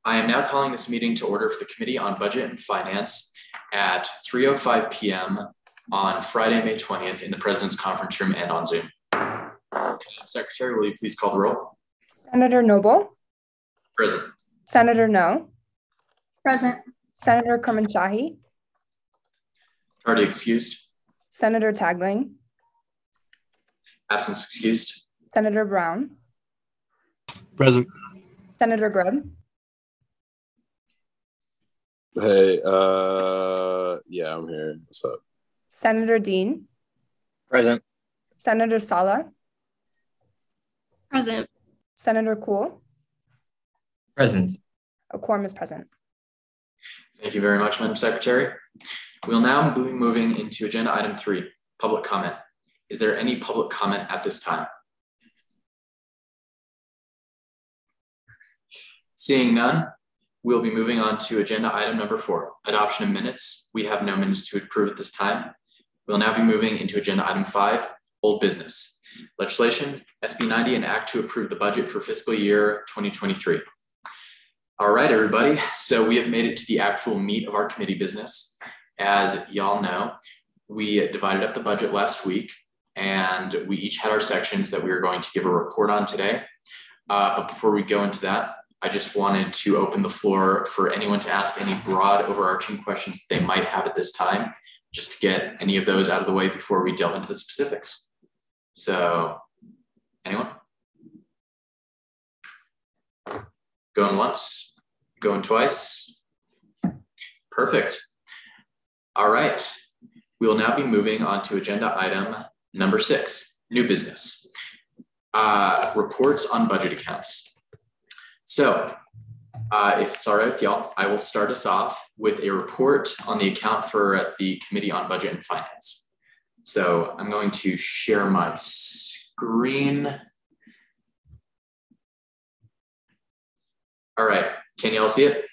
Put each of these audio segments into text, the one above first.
I am now calling this meeting to order for the Committee on Budget and Finance at 3:05 p.m. on Friday, May 20th in the President's Conference Room and on Zoom. Secretary, will you please call the roll? Senator Noble. Present. Senator No. Present. Senator Kermanshah. Tardy excused. Senator Tagling. Absence excused. Senator Brown. Present. Senator Grubb. Hey, yeah, I'm here. What's up? Senator Dean. Present. Senator Sala. Present. Senator Kuhl. Present. A quorum is present. Thank you very much, Madam Secretary. We'll now be moving into agenda item 3, public comment. Is there any public comment at this time? Seeing none, we'll be moving on to agenda item number 4, adoption of minutes. We have no minutes to approve at this time. We'll now be moving into agenda item 5, old business. Legislation, SB 90, an act to approve the budget for fiscal year 2023. All right, everybody. So we have made it to the actual meat of our committee business. As y'all know, we divided up the budget last week and we each had our sections that we were going to give a report on today. But before we go into that, I just wanted to open the floor for anyone to ask any broad overarching questions they might have at this time, just to get any of those out of the way before we delve into the specifics. So, anyone? Going once, going twice. Perfect. All right. We will now be moving on to agenda item number 6, new business. Reports on budget accounts. So, if it's all right with y'all, I will start us off with a report on the account for the Committee on Budget and Finance. So I'm going to share my screen. All right, can y'all see it?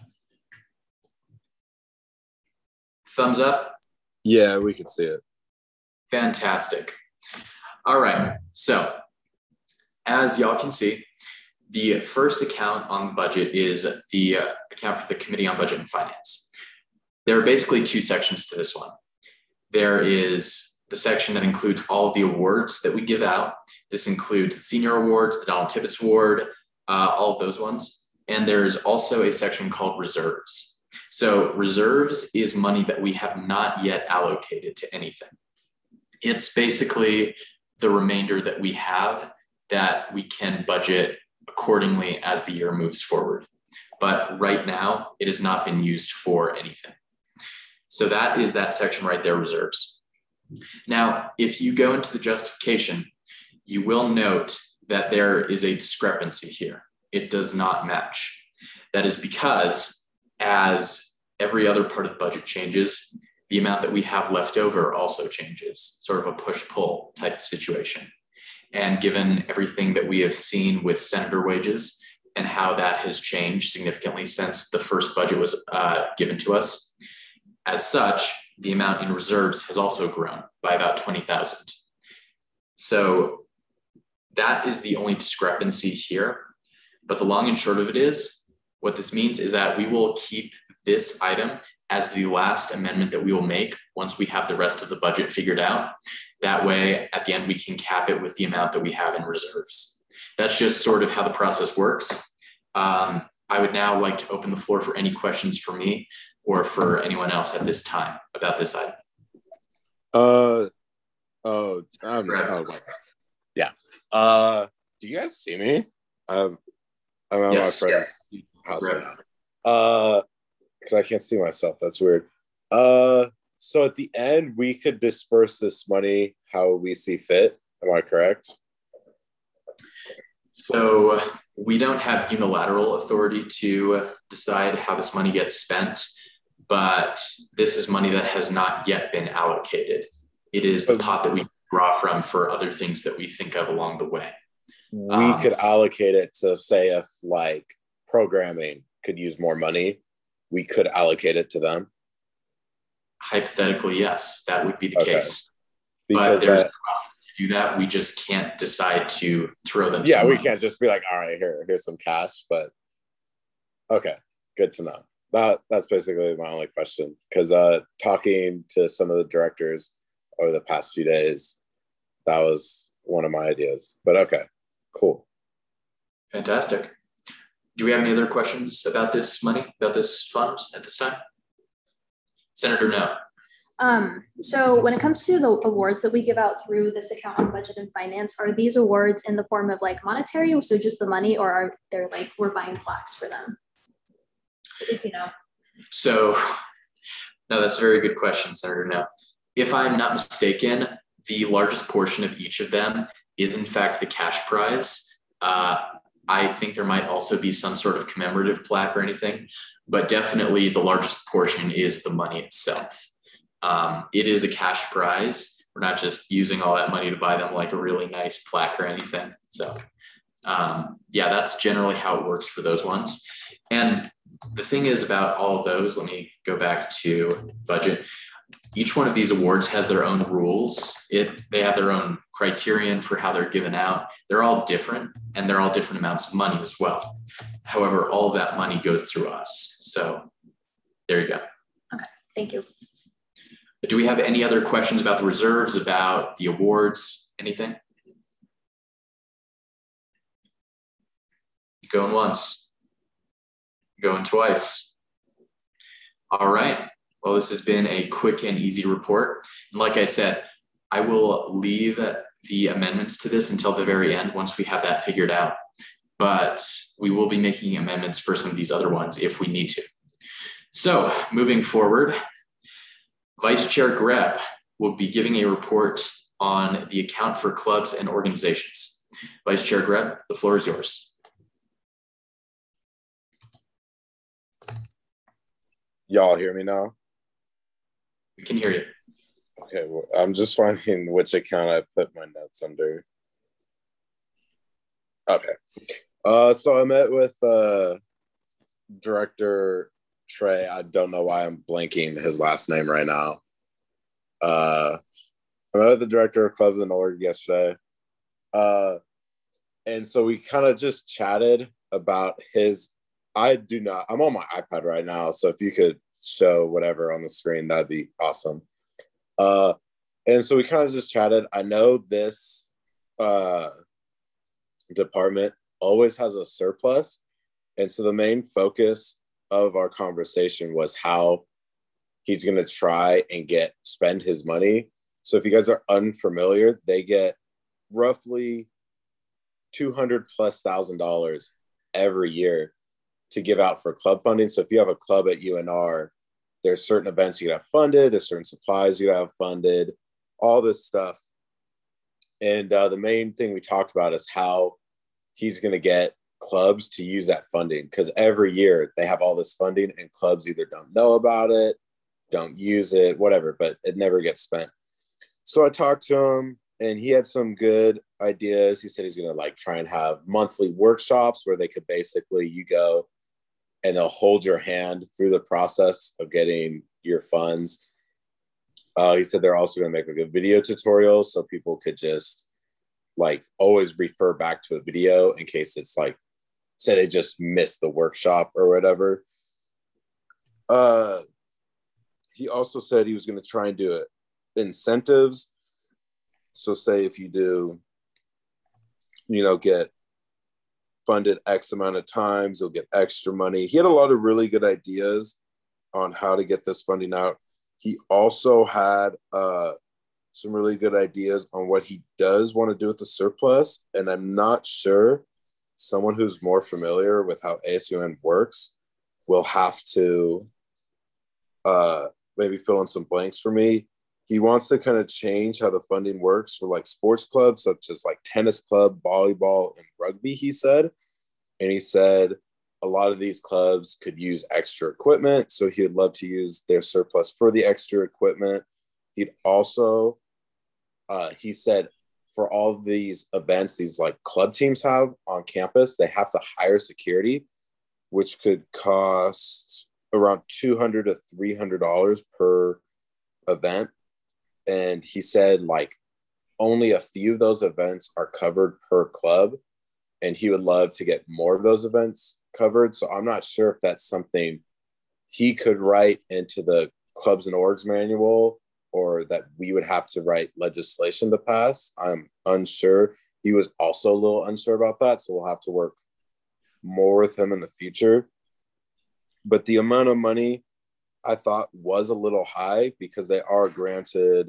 Thumbs up? Yeah, we can see it. Fantastic. All right, so as y'all can see, the first account on the budget is the account for the Committee on Budget and Finance. There are basically 2 sections to this one. There is the section that includes all of the awards that we give out. This includes the senior awards, the Donald Tibbetts Award, all of those ones. And there's also a section called reserves. So reserves is money that we have not yet allocated to anything. It's basically the remainder that we have that we can budget accordingly as the year moves forward. But right now, it has not been used for anything. So that is that section right there, reserves. Now, if you go into the justification, you will note that there is a discrepancy here. It does not match. That is because as every other part of the budget changes, the amount that we have left over also changes, sort of a push-pull type of situation. And given everything that we have seen with senator wages and how that has changed significantly since the first budget was given to us, as such, the amount in reserves has also grown by about 20,000. So that is the only discrepancy here. But the long and short of it is, what this means is that we will keep this item as the last amendment that we will make once we have the rest of the budget figured out. That way, at the end, we can cap it with the amount that we have in reserves. That's just sort of how the process works. I would now like to open the floor for any questions for me or for anyone else at this time about this item. Yeah. Do you guys see me? I'm at Yes, my friend's house right now. Because I can't see myself. That's weird. So at the end, we could disperse this money how we see fit. Am I correct? So we don't have unilateral authority to decide how this money gets spent, but this is money that has not yet been allocated. It is the pot that we draw from for other things that we think of along the way. We could allocate it to, say, if like programming could use more money, we could allocate it to them. Hypothetically, yes, that would be the Okay. case. Because but there's a process to do that. We just can't decide to throw them. yeah, some we money. can't just be like, all right, here's some cash. But Okay, good to know. That's basically my only question, because talking to some of the directors over the past few days, that was one of my ideas. But okay, cool. Fantastic. Do we have any other questions about this money, about this fund at this time? Senator No. So when it comes to the awards that we give out through this account on budget and finance, are these awards in the form of like monetary, so just the money, or are they like we're buying plaques for them? You know. So, no, that's a very good question, Senator No. If I'm not mistaken, the largest portion of each of them is in fact the cash prize. I think there might also be some sort of commemorative plaque or anything, but definitely the largest portion is the money itself. It is a cash prize. We're not just using all that money to buy them like a really nice plaque or anything. So yeah, that's generally how it works for those ones. And the thing is about all of those, let me go back to budget. Each one of these awards has their own rules. They have their own criterion for how they're given out. They're all different, and they're all different amounts of money as well. However, all of that money goes through us. So there you go. Okay, thank you. Do we have any other questions about the reserves, about the awards, anything? Going once, going twice. All right. Well, this has been a quick and easy report. And like I said, I will leave the amendments to this until the very end once we have that figured out. But we will be making amendments for some of these other ones if we need to. So moving forward, Vice Chair Greb will be giving a report on the account for clubs and organizations. Vice Chair Greb, the floor is yours. Y'all hear me now? We can hear you. Okay, well, I'm just finding which account I put my notes under. Okay. So I met with Director Trey. I don't know why I'm blanking his last name right now. I met with the Director of Clubs and Org yesterday. And so we kind of just chatted about I'm on my iPad right now, so if you could show whatever on the screen, that'd be awesome. And so we kind of just chatted. I know this department always has a surplus. And so the main focus of our conversation was how he's going to try and spend his money. So if you guys are unfamiliar, they get roughly $200,000+ every year to give out for club funding. So if you have a club at UNR, there's certain events you have funded, there's certain supplies you have funded, all this stuff. And the main thing we talked about is how he's going to get clubs to use that funding, because every year they have all this funding and clubs either don't know about it, don't use it, whatever, but it never gets spent. So I talked to him and he had some good ideas. He said he's going to try and have monthly workshops where they could basically, you go and they'll hold your hand through the process of getting your funds. He said they're also going to make a video tutorial so people could just always refer back to a video in case it's say they just missed the workshop or whatever. He also said he was going to try and do incentives. So say if you do, get funded X amount of times, you'll get extra money. He had a lot of really good ideas on how to get this funding out. He also had some really good ideas on what he does want to do with the surplus. And I'm not sure, someone who's more familiar with how ASUN works will have to maybe fill in some blanks for me. He wants to kind of change how the funding works for sports clubs, such as tennis club, volleyball, and rugby, he said. And he said a lot of these clubs could use extra equipment. So he would love to use their surplus for the extra equipment. He'd also, he said, for all of these events, these club teams have on campus, they have to hire security, which could cost around $200 to $300 per event. And he said only a few of those events are covered per club. and he would love to get more of those events covered. So I'm not sure if that's something he could write into the clubs and orgs manual, or that we would have to write legislation to pass. I'm unsure. He was also a little unsure about that, so we'll have to work more with him in the future. But the amount of money I thought was a little high, because they are granted,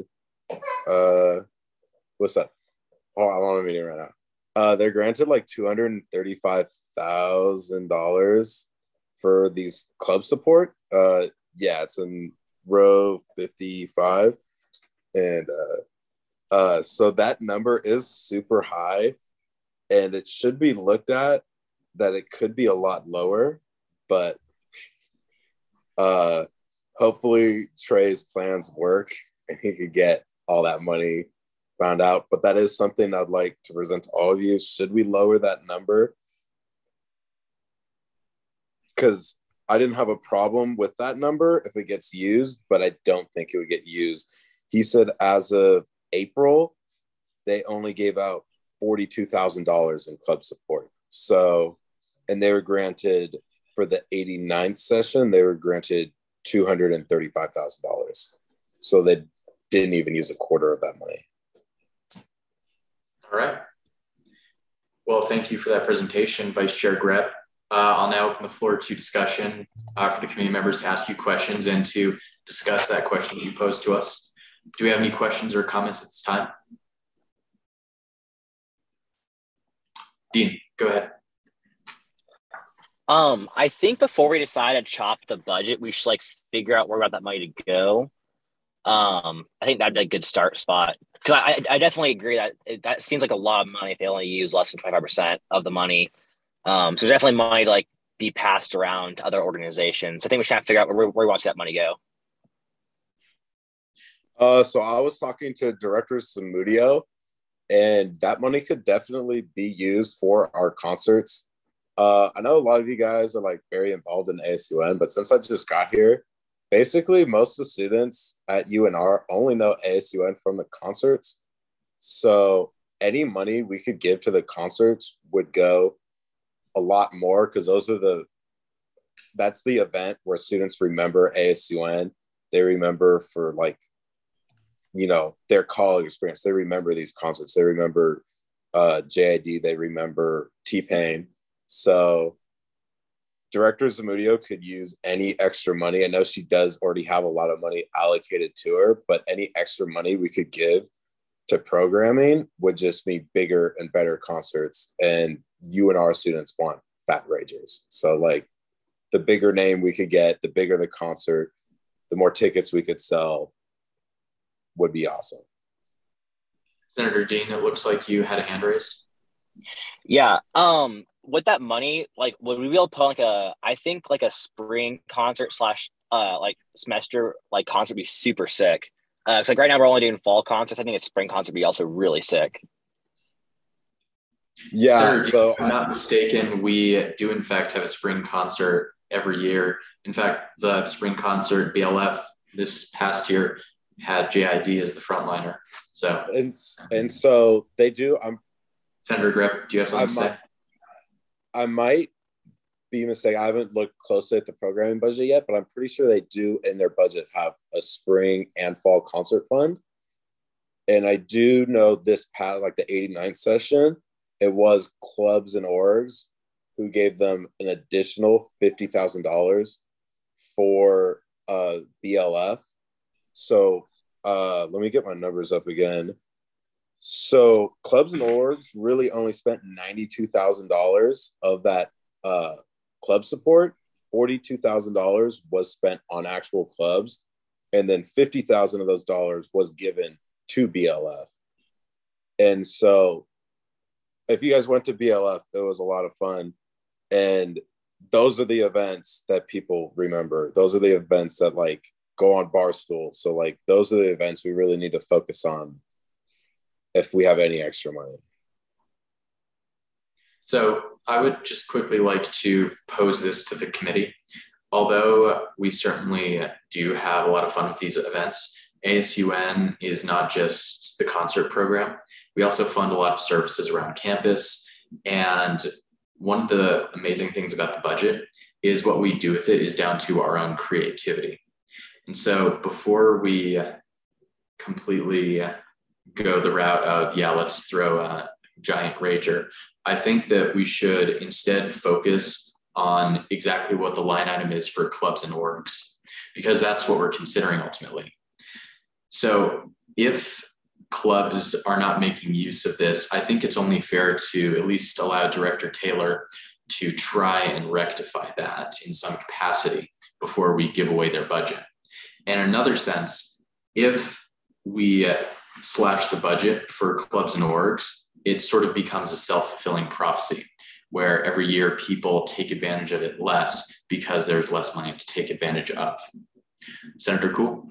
what's that? Oh, I want a meeting right now. They're granted like $235,000 for these club support. Yeah, it's in row 55. And so that number is super high, and it should be looked at that it could be a lot lower, but hopefully Trey's plans work and he could get all that money found out. But that is something I'd like to present to all of you. Should we lower that number? Because I didn't have a problem with that number if it gets used, but I don't think it would get used. He said as of April, they only gave out $42,000 in club support. So, and they were granted for the 89th session, they were granted $235,000. So they didn't even use a quarter of that money. All right. Well, thank you for that presentation, Vice Chair Greb. I'll now open the floor to discussion for the committee members to ask you questions and to discuss that question you posed to us. Do we have any questions or comments at this time? Dean, go ahead. I think before we decide to chop the budget, we should like figure out where we want that money to go. I think that'd be a good start spot, because I definitely agree that that seems like a lot of money if they only use less than 25% of the money. So there's definitely money to like be passed around to other organizations. I think we should kind of figure out where we want to see that money go. So I was talking to Director Samudio, and that money could definitely be used for our concerts. I know a lot of you guys are like very involved in ASUN, but since I just got here, basically most of the students at UNR only know ASUN from the concerts. So any money we could give to the concerts would go a lot more, because that's the event where students remember ASUN. They remember for like, you know, their college experience. They remember these concerts. They remember JID. They remember T-Pain. So Director Zamudio could use any extra money. I know she does already have a lot of money allocated to her, but any extra money we could give to programming would just be bigger and better concerts. And UNR students want Fat Ragers. So like the bigger name we could get, the bigger the concert, the more tickets we could sell would be awesome. Senator Dean, it looks like you had a hand raised. Yeah. With that money, like, would we be able to put like I think like a spring concert slash like semester like concert would be super sick. Cause like right now we're only doing fall concerts. I think a spring concert would be also really sick. Yeah. Senator So Dean, if I'm not mistaken, we do in fact have a spring concert every year. In fact, the spring concert BLF this past year had JID as the frontliner. So and so they do. Senator Greb, do you have something to say? I might be mistaken. I haven't looked closely at the programming budget yet, but I'm pretty sure they do in their budget have a spring and fall concert fund. And I do know this past, like the 89th session, it was clubs and orgs who gave them an additional $50,000 for BLF. So let me get my numbers up again. So clubs and orgs really only spent $92,000 of that club support. $42,000 was spent on actual clubs, and then $50,000 of those dollars was given to BLF. And so if you guys went to BLF, it was a lot of fun. And those are the events that people remember. Those are the events that like go on Barstool. So like those are the events we really need to focus on if we have any extra money. So I would just quickly like to pose this to the committee. Although we certainly do have a lot of fun with these events, ASUN is not just the concert program. We also fund a lot of services around campus, And one of the amazing things about the budget is what we do with it is down to our own creativity. And so before we completely go the route of, yeah, let's throw a giant rager, I think that we should instead focus on exactly what the line item is for clubs and orgs, because that's what we're considering ultimately. So if clubs are not making use of this, I think it's only fair to at least allow Director Taylor to try and rectify that in some capacity before we give away their budget. And in another sense, if we slash the budget for clubs and orgs, it sort of becomes a self-fulfilling prophecy where every year people take advantage of it less because there's less money to take advantage of. Senator Kuhl?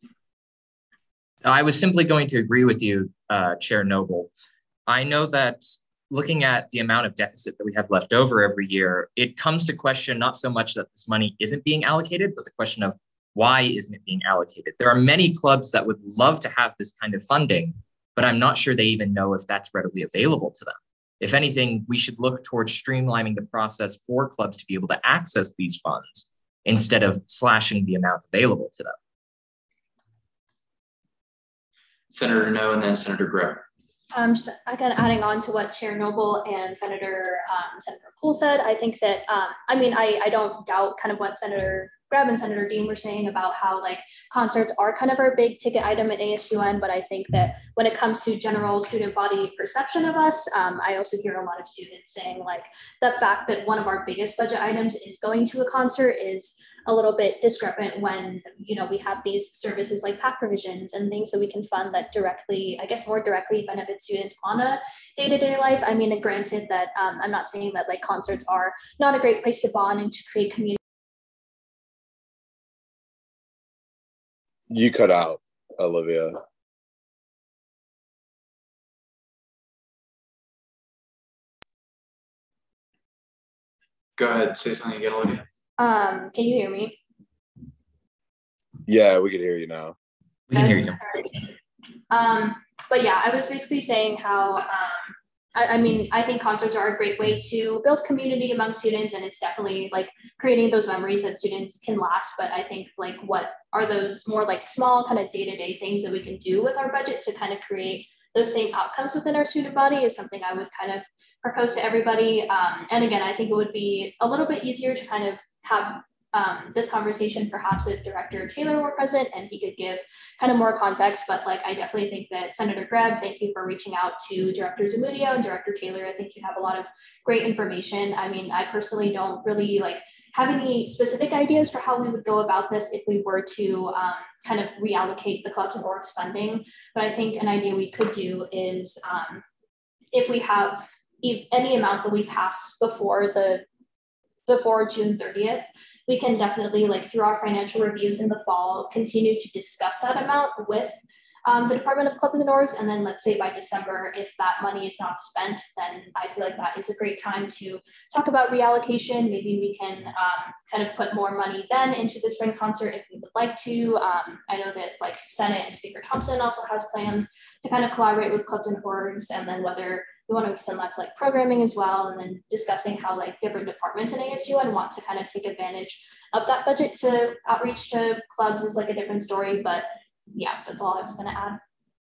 I was simply going to agree with you, Chair Noble. I know that looking at the amount of deficit that we have left over every year, it comes to question not so much that this money isn't being allocated, but the question of why isn't it being allocated? There are many clubs that would love to have this kind of funding, but I'm not sure they even know if that's readily available to them. If anything, we should look towards streamlining the process for clubs to be able to access these funds instead of slashing the amount available to them. Senator No, and then Senator Greb. Just again, adding on to what Chair Noble and Senator Kuhl said, I think that, I don't doubt kind of what Senator Greb and Senator Dean were saying about how like concerts are kind of our big ticket item at ASUN, but I think that when it comes to general student body perception of us, I also hear a lot of students saying like the fact that one of our biggest budget items is going to a concert is a little bit discrepant when, we have these services like PAC provisions and things that we can fund that directly, I guess more directly benefit students on a day-to-day life. I mean, granted that I'm not saying that like concerts are not a great place to bond and to create community. You cut out, Olivia. Go ahead, say something again, Olivia. Can you hear me? Yeah, we can hear you now. We can hear you. But yeah, I was basically saying how, I think concerts are a great way to build community among students, and it's definitely like creating those memories that students can last. But I think like what are those more like small kind of day-to-day things that we can do with our budget to kind of create those same outcomes within our student body is something I would kind of propose to everybody. And again, I think it would be a little bit easier to kind of have this conversation perhaps if Director Taylor were present and he could give kind of more context. But like, I definitely think that Senator Greb, thank you for reaching out to Director Zamudio and Director Taylor. I think you have a lot of great information. I mean, I personally don't really like have any specific ideas for how we would go about this if we were to kind of reallocate the clubs and orgs funding. But I think an idea we could do is if we have any amount that we pass before June 30th, we can definitely like through our financial reviews in the fall, continue to discuss that amount with the Department of Clubs and Orgs. And then let's say by December, if that money is not spent, then I feel like that is a great time to talk about reallocation. Maybe we can kind of put more money then into the spring concert if we would like to. I know that like Senate and Speaker Thompson also has plans to kind of collaborate with clubs and orgs, and then whether we want to extend that to like programming as well, and then discussing how like different departments in ASUN want to kind of take advantage of that budget to outreach to clubs is like a different story. But yeah, that's all I was going to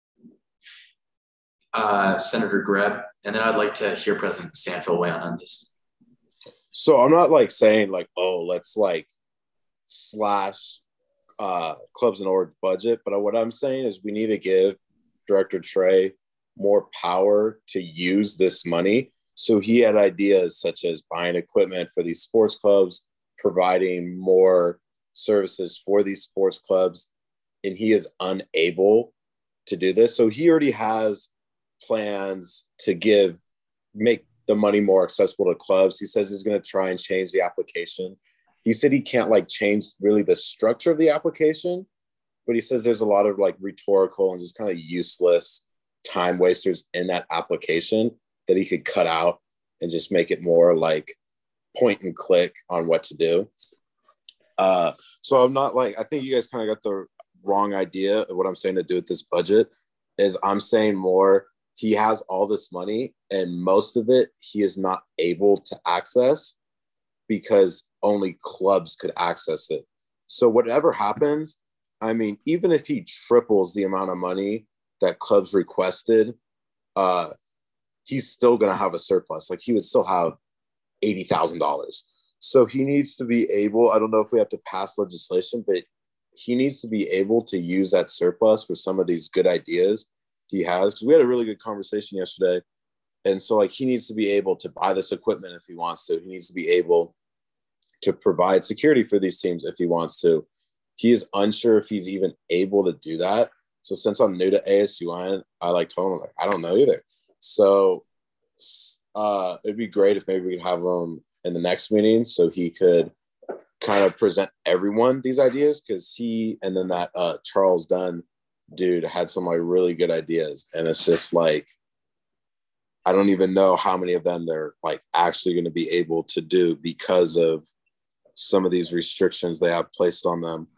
add. Senator Greb, and then I'd like to hear President Stanfield weigh on this. So I'm not like saying like, oh, let's like slash clubs and orgs budget, but what I'm saying is we need to give Director Trey more power to use this money. So he had ideas such as buying equipment for these sports clubs, providing more services for these sports clubs, and he is unable to do this. So he already has plans to make the money more accessible to clubs. He says he's going to try and change the application. He said he can't like change really the structure of the application, but he says there's a lot of like rhetorical and just kind of useless time wasters in that application that he could cut out and just make it more like point and click on what to do. So I'm not like, I think you guys kind of got the wrong idea of what I'm saying to do with this budget is I'm saying more he has all this money and most of it he is not able to access because only clubs could access it. So whatever happens, I mean, even if he triples the amount of money that clubs requested, he's still going to have a surplus. Like he would still have $80,000. So he needs to be able, I don't know if we have to pass legislation, but he needs to be able to use that surplus for some of these good ideas he has. Because we had a really good conversation yesterday. And so like he needs to be able to buy this equipment if he wants to. He needs to be able to provide security for these teams if he wants to. He is unsure if he's even able to do that. So since I'm new to ASUN, I like told him, like, I don't know either. So it'd be great if maybe we could have him in the next meeting so he could kind of present everyone these ideas, because he and then that Charles Dunn dude had some like really good ideas. And it's just like, I don't even know how many of them they're like actually going to be able to do because of some of these restrictions they have placed on them.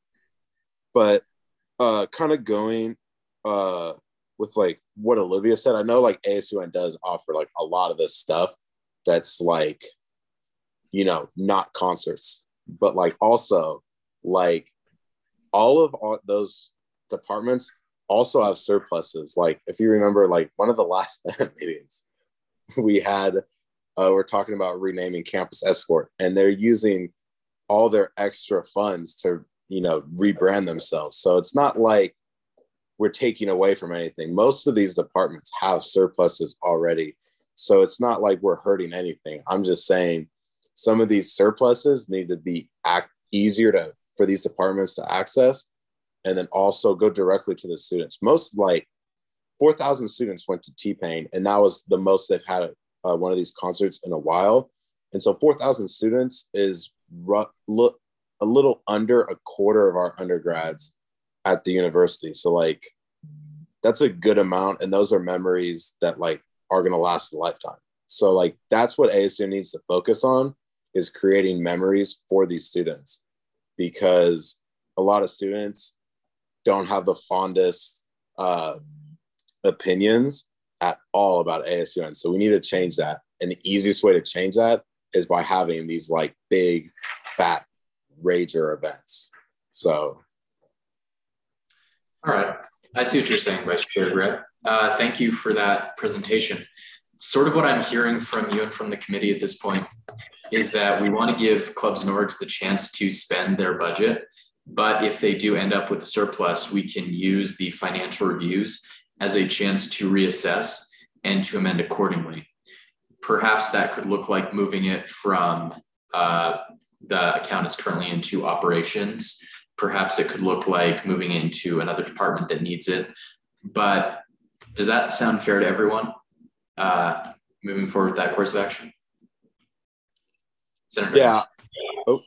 But kind of going with like what Olivia said, I know like ASUN does offer like a lot of this stuff that's like, you know, not concerts, but like also like all of those departments also have surpluses. Like if you remember, like one of the last meetings we had, we're talking about renaming Campus Escort, and they're using all their extra funds to, you know, rebrand themselves. So it's not like we're taking away from anything. Most of these departments have surpluses already. So it's not like we're hurting anything. I'm just saying some of these surpluses need to be easier for these departments to access, and then also go directly to the students. Most like 4,000 students went to T-Pain, and that was the most they've had at one of these concerts in a while. And so 4,000 students is a little under a quarter of our undergrads at the university. So like, that's a good amount. And those are memories that like are going to last a lifetime. So like, that's what ASU needs to focus on, is creating memories for these students, because a lot of students don't have the fondest opinions at all about ASUN. So we need to change that. And the easiest way to change that is by having these like big, fat rager events. So. All right. I see what you're saying, Vice Chair Greb. Thank you for that presentation. Sort of what I'm hearing from you and from the committee at this point is that we want to give clubs and orgs the chance to spend their budget. But if they do end up with a surplus, we can use the financial reviews as a chance to reassess and to amend accordingly. Perhaps that could look like moving it from the account is currently into operations. Perhaps it could look like moving it into another department that needs it. But does that sound fair to everyone? Moving forward with that course of action? Senator? Yeah. Oh.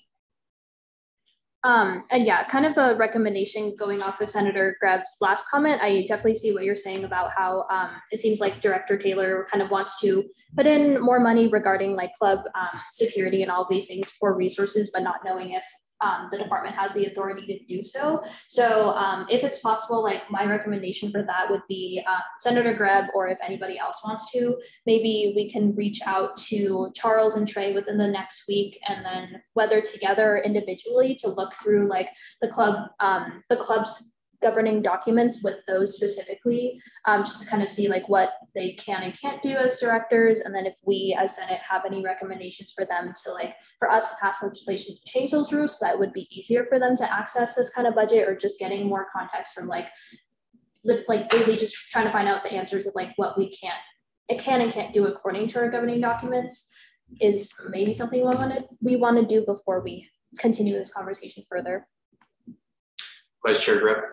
And yeah, kind of a recommendation going off of Senator Greb's last comment. I definitely see what you're saying about how it seems like Director Taylor kind of wants to put in more money regarding like club security and all these things for resources, but not knowing if the department has the authority to do so. So if it's possible, like my recommendation for that would be Senator Greb, or if anybody else wants to, maybe we can reach out to Charles and Trey within the next week, and then whether together or individually to look through like the club's governing documents with those specifically, just to kind of see like what they can and can't do as directors. And then if we as Senate have any recommendations for them to like, for us to pass legislation to change those rules, so that would be easier for them to access this kind of budget, or just getting more context from like really just trying to find out the answers of like what we can and can't do according to our governing documents, is maybe something we want to do before we continue this conversation further. Vice Chair Greb?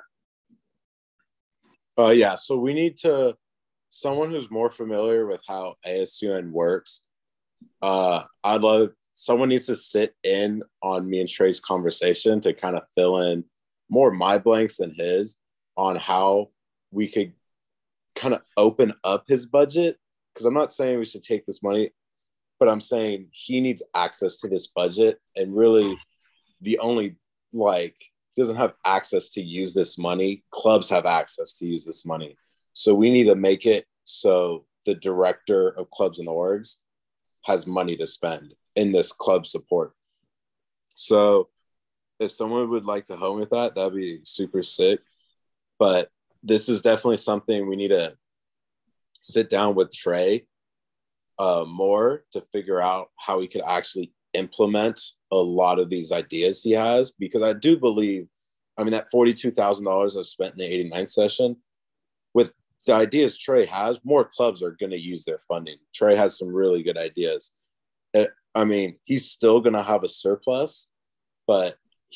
Yeah, so we need someone who's more familiar with how ASUN works. I'd love, someone needs to sit in on me and Trey's conversation to kind of fill in more my blanks than his on how we could kind of open up his budget. Because I'm not saying we should take this money, but I'm saying he needs access to this budget, and really the only doesn't have access to use this money. Clubs have access to use this money. So we need to make it So the director of clubs and orgs has money to spend in this club support. So if someone would like to help me with that, that'd be super sick. But this is definitely something we need to sit down with Trey more to figure out how we could actually implement a lot of these ideas he has, because I do believe, I mean, that $42,000 I spent in the 89th session, with the ideas Trey has, more clubs are going to use their funding. Trey has some really good ideas. I mean, he's still going to have a surplus, but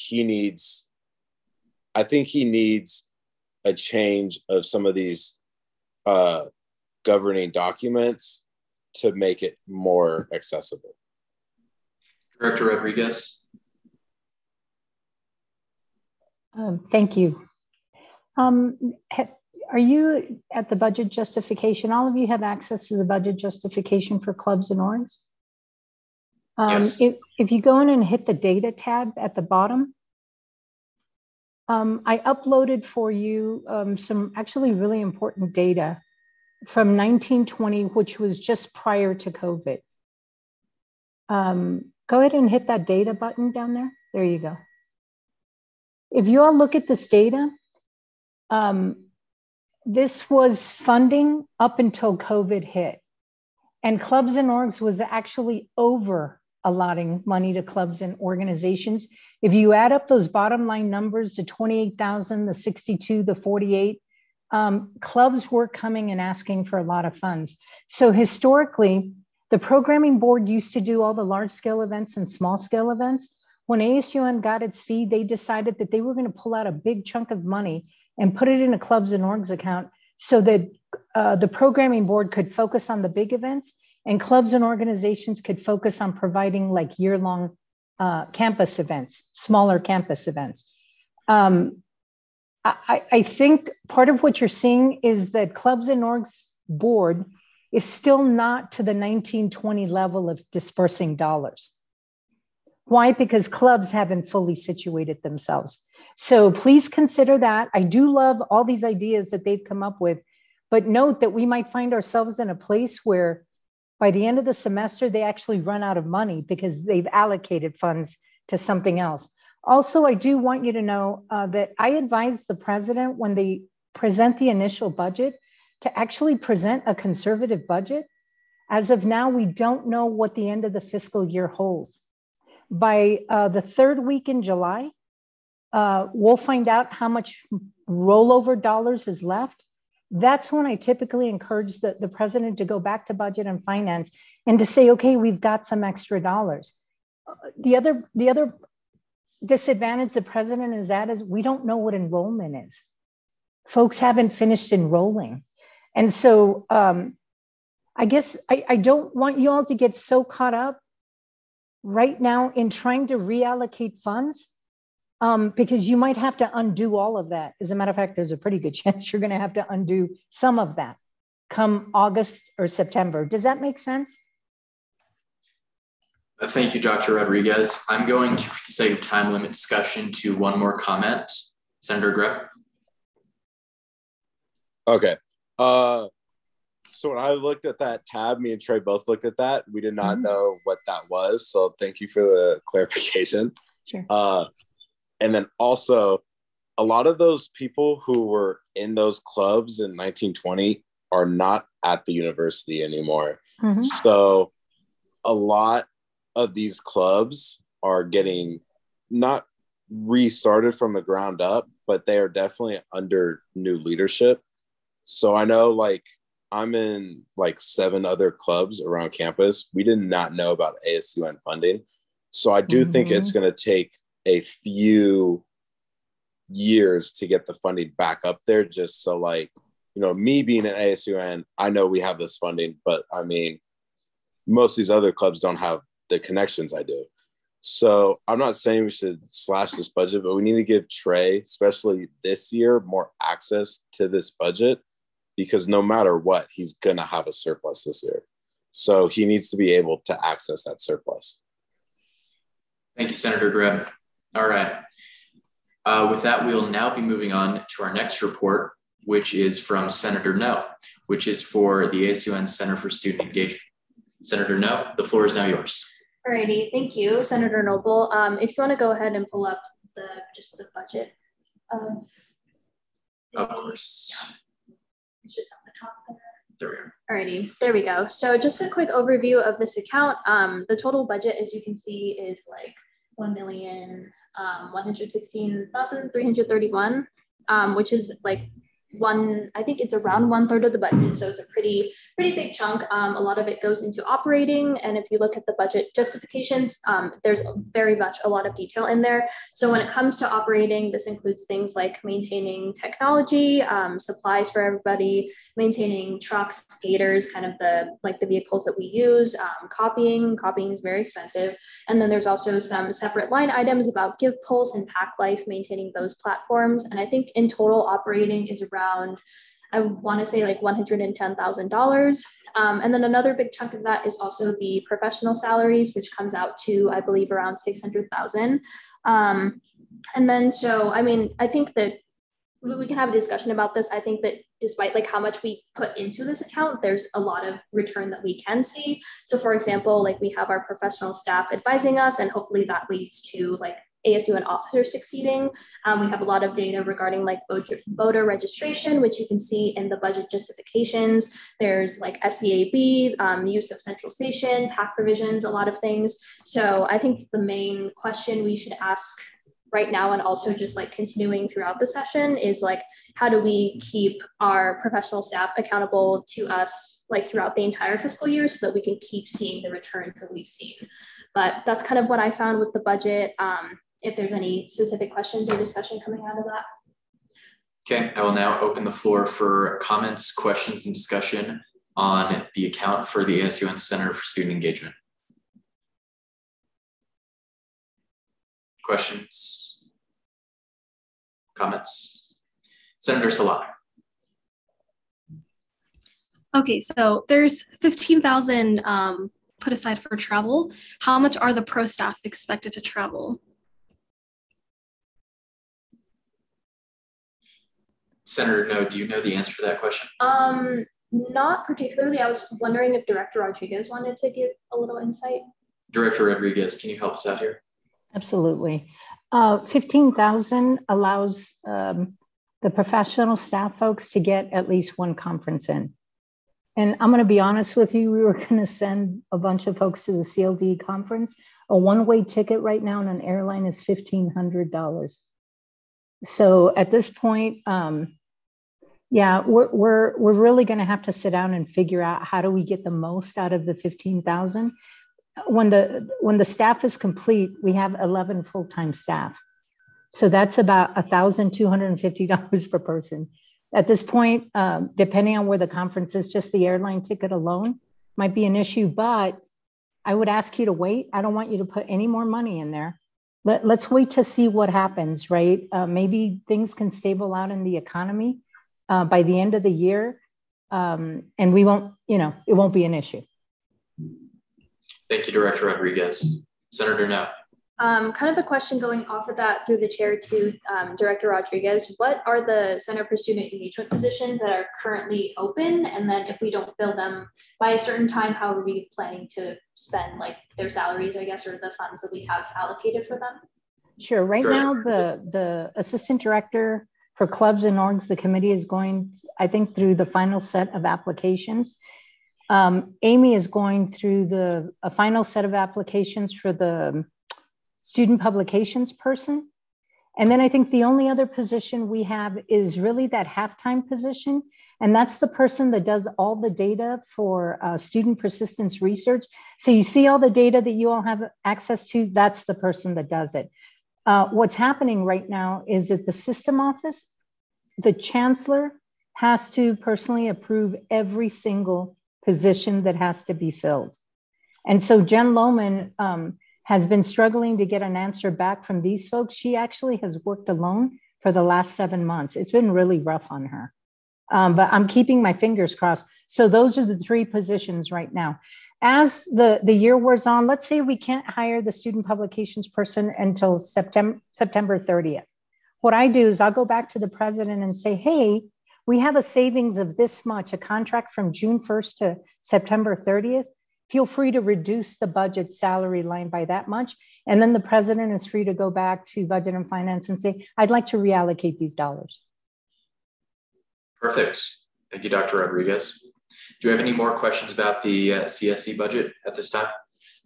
I think he needs a change of some of these governing documents to make it more accessible. Director Rodriguez. Thank you. Are you at the budget justification? All of you have access to the budget justification for clubs and orgs? Yes. If you go in and hit the data tab at the bottom, I uploaded for you some actually really important data from 1920, which was just prior to COVID. Go ahead and hit that data button down there. There you go. If you all look at this data, this was funding up until COVID hit. And clubs and orgs was actually over allotting money to clubs and organizations. If you add up those bottom line numbers, the 28,000, the 62, the 48, clubs were coming and asking for a lot of funds. So historically, the programming board used to do all the large scale events and small scale events. When ASUN got its fee, they decided that they were going to pull out a big chunk of money and put it in a clubs and orgs account so that the programming board could focus on the big events and clubs and organizations could focus on providing like year-long campus events, smaller campus events. I think part of what you're seeing is that clubs and orgs board is still not to the 1920 level of dispersing dollars. Why? Because clubs haven't fully situated themselves. So please consider that. I do love all these ideas that they've come up with, but note that we might find ourselves in a place where by the end of the semester, they actually run out of money because they've allocated funds to something else. Also, I do want you to know that I advise the president when they present the initial budget to actually present a conservative budget. As of now, we don't know what the end of the fiscal year holds. By the third week in July, we'll find out how much rollover dollars is left. That's when I typically encourage the president to go back to budget and finance and to say, okay, we've got some extra dollars. The other disadvantage the president is at is we don't know what enrollment is. Folks haven't finished enrolling. And so I guess I don't want you all to get so caught up right now in trying to reallocate funds because you might have to undo all of that. As a matter of fact, there's a pretty good chance you're going to have to undo some of that come August or September. Does that make sense? Thank you, Dr. Rodriguez. I'm going to, for the sake of time, limit discussion to one more comment. Senator Greb. Okay. So when I looked at that tab, me and Trey both looked at that. We did not know what that was. So thank you for the clarification. Sure. And then also, a lot of those people who were in those clubs in 1920 are not at the university anymore. Mm-hmm. So a lot of these clubs are getting not restarted from the ground up, but they are definitely under new leadership. So I know like I'm in like 7 other clubs around campus. We did not know about ASUN funding. So I do think it's going to take a few years to get the funding back up there, just so like, you know, me being an ASUN, I know we have this funding, but I mean, most of these other clubs don't have the connections I do. So I'm not saying we should slash this budget, but we need to give Trey, especially this year, more access to this budget, because no matter what, he's going to have a surplus this year. So he needs to be able to access that surplus. Thank you, Senator Greb. All right. With that, we'll now be moving on to our next report, which is from Senator No. which is for the ASUN Center for Student Engagement. Senator No, the floor is now yours. Alrighty, thank you, Senator Noble. If you want to go ahead and pull up just the budget. Of course. It's just on the top there. There we are. Alrighty, there we go. So just a quick overview of this account. The total budget, as you can see, is like 1,116,331, which is like I think it's around 1/3 of the budget. So it's a pretty big chunk. A lot of it goes into operating. And if you look at the budget justifications, there's very much a lot of detail in there. So when it comes to operating, this includes things like maintaining technology, supplies for everybody, maintaining trucks, skaters, kind of the vehicles that we use, copying is very expensive. And then there's also some separate line items about GivePulse and PackLife, maintaining those platforms. And I think in total operating is around, I want to say like $110,000. And then another big chunk of that is also the professional salaries, which comes out to, I believe, around $600,000. And then, so, I mean, I think that we can have a discussion about this. I think that despite like how much we put into this account, there's a lot of return that we can see. So for example, like we have our professional staff advising us, and hopefully that leads to like ASUN officers succeeding. We have a lot of data regarding like voter registration, which you can see in the budget justifications. There's like SCAB, use of central station, PAC provisions, a lot of things. So I think the main question we should ask right now, and also just like continuing throughout the session, is like, how do we keep our professional staff accountable to us like throughout the entire fiscal year so that we can keep seeing the returns that we've seen. But that's kind of what I found with the budget. If there's any specific questions or discussion coming out of that. Okay, I will now open the floor for comments, questions, and discussion on the account for the ASUN Center for Student Engagement. Questions? Comments? Senator Solano. Okay, so there's 15,000 put aside for travel. How much are the pro staff expected to travel? Senator No, do you know the answer to that question? Not particularly. I was wondering if Director Rodriguez wanted to give a little insight. Director Rodriguez, can you help us out here? Absolutely. 15,000 allows the professional staff folks to get at least one conference in. And I'm going to be honest with you, we were going to send a bunch of folks to the CLD conference. A one-way ticket right now on an airline is $1,500. So at this point, yeah, we're really going to have to sit down and figure out how do we get the most out of the 15,000. When the staff is complete, we have 11 full-time staff. So that's about $1,250 per person. At this point, depending on where the conference is, just the airline ticket alone might be an issue, but I would ask you to wait. I don't want you to put any more money in there. Let's wait to see what happens, right? Maybe things can stable out in the economy by the end of the year, and we won't, it won't be an issue. Thank you, Director Rodriguez. Senator No. Kind of a question going off of that through the chair to Director Rodriguez. What are the Center for Student Engagement positions that are currently open? And then if we don't fill them by a certain time, how are we planning to spend like their salaries, I guess, or the funds that we have allocated for them? Sure. Right now, the assistant director for clubs and orgs, the committee is going, I think, through the final set of applications. Amy is going through a final set of applications for the student publications person. And then I think the only other position we have is really that halftime position. And that's the person that does all the data for student persistence research. So you see all the data that you all have access to, that's the person that does it. What's happening right now is that the system office, the chancellor has to personally approve every single position that has to be filled. And so Jen Lohman has been struggling to get an answer back from these folks. She actually has worked alone for the last 7 months. It's been really rough on her, but I'm keeping my fingers crossed. So those are the 3 positions right now. As the year wears on, let's say we can't hire the student publications person until September 30th. What I do is I'll go back to the president and say, hey, We have a savings of this much, a contract from June 1st to September 30th. Feel free to reduce the budget salary line by that much. And then the president is free to go back to budget and finance and say, I'd like to reallocate these dollars. Perfect. Thank you, Dr. Rodriguez. Do you have any more questions about the CSE budget at this time?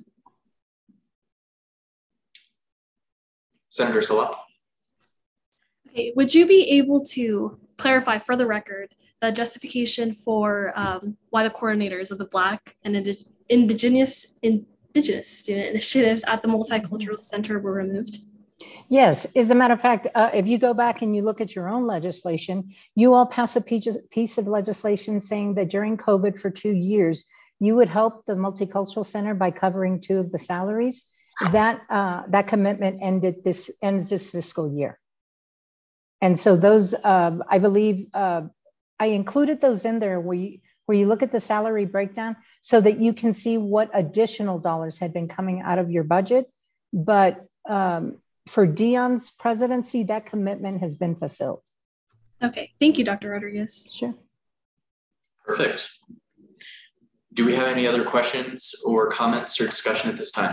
Senator Salah? Okay, would you be able to clarify for the record the justification for why the coordinators of the Black and Indigenous student initiatives at the Multicultural Center were removed? Yes, as a matter of fact, if you go back and you look at your own legislation, you all pass a piece of legislation saying that during COVID for 2 years, you would help the Multicultural Center by covering 2 of the salaries. That commitment ends this fiscal year. And so those, I believe, I included those in there where you look at the salary breakdown so that you can see what additional dollars had been coming out of your budget. But for Dion's presidency, that commitment has been fulfilled. Okay, thank you, Dr. Rodriguez. Sure. Perfect. Do we have any other questions or comments or discussion at this time?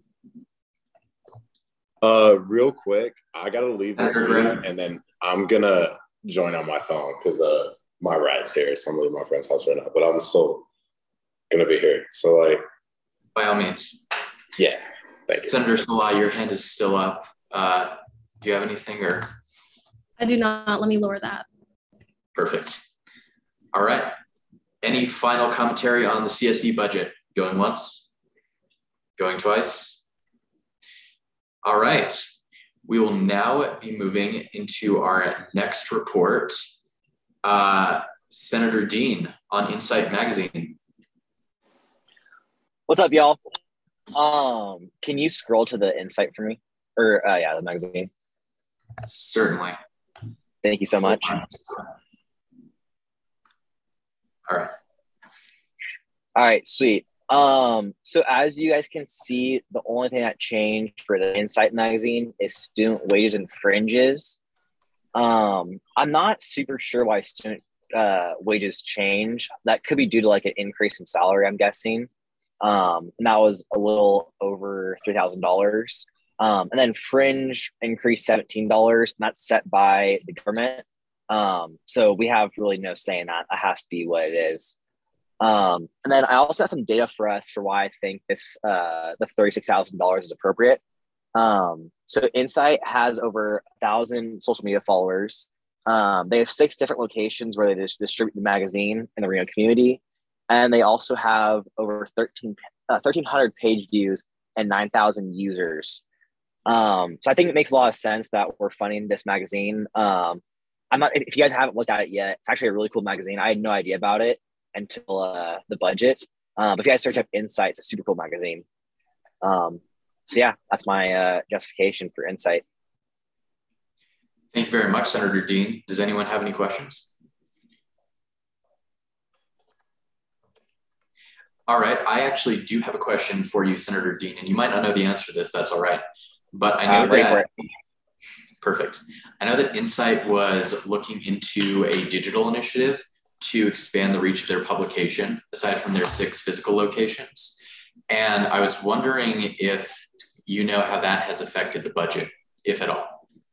Real quick, I gotta leave this meeting and then I'm gonna join on my phone because my ride's here. So I'm leaving my friend's house right now, but I'm still gonna be here. So like, by all means. Yeah, thank you. Senator Salah, your hand is still up. Do you have anything or? I do not. Let me lower that. Perfect. All right. Any final commentary on the CSE budget? Going once? Going twice? All right. We will now be moving into our next report. Senator Dean on Insight Magazine. What's up, y'all? Can you scroll to the Insight for me? Or yeah, the magazine. Certainly. Thank you so much. All right, sweet. So as you guys can see, the only thing that changed for the Insight magazine is student wages and fringes. I'm not super sure why student wages change. That could be due to like an increase in salary, I'm guessing. And that was a little over $3,000. And then fringe increased $17, and that's set by the government. So we have really no say in that. That has to be what it is. And then I also have some data for us for why I think this the $36,000 is appropriate. So Insight has over 1,000 social media followers. They have 6 different locations where they distribute the magazine in the Reno community. And they also have over 1,300 page views and 9,000 users. So I think it makes a lot of sense that we're funding this magazine. If you guys haven't looked at it yet, it's actually a really cool magazine. I had no idea about it until the budget. But if you guys search up Insight, it's a super cool magazine. So yeah, that's my justification for Insight. Thank you very much, Senator Dean. Does anyone have any questions? All right, I actually do have a question for you, Senator Dean, and you might not know the answer to this, that's all right. But I know that, perfect. I know that Insight was looking into a digital initiative to expand the reach of their publication, aside from their 6 physical locations. And I was wondering if you know how that has affected the budget, if at all.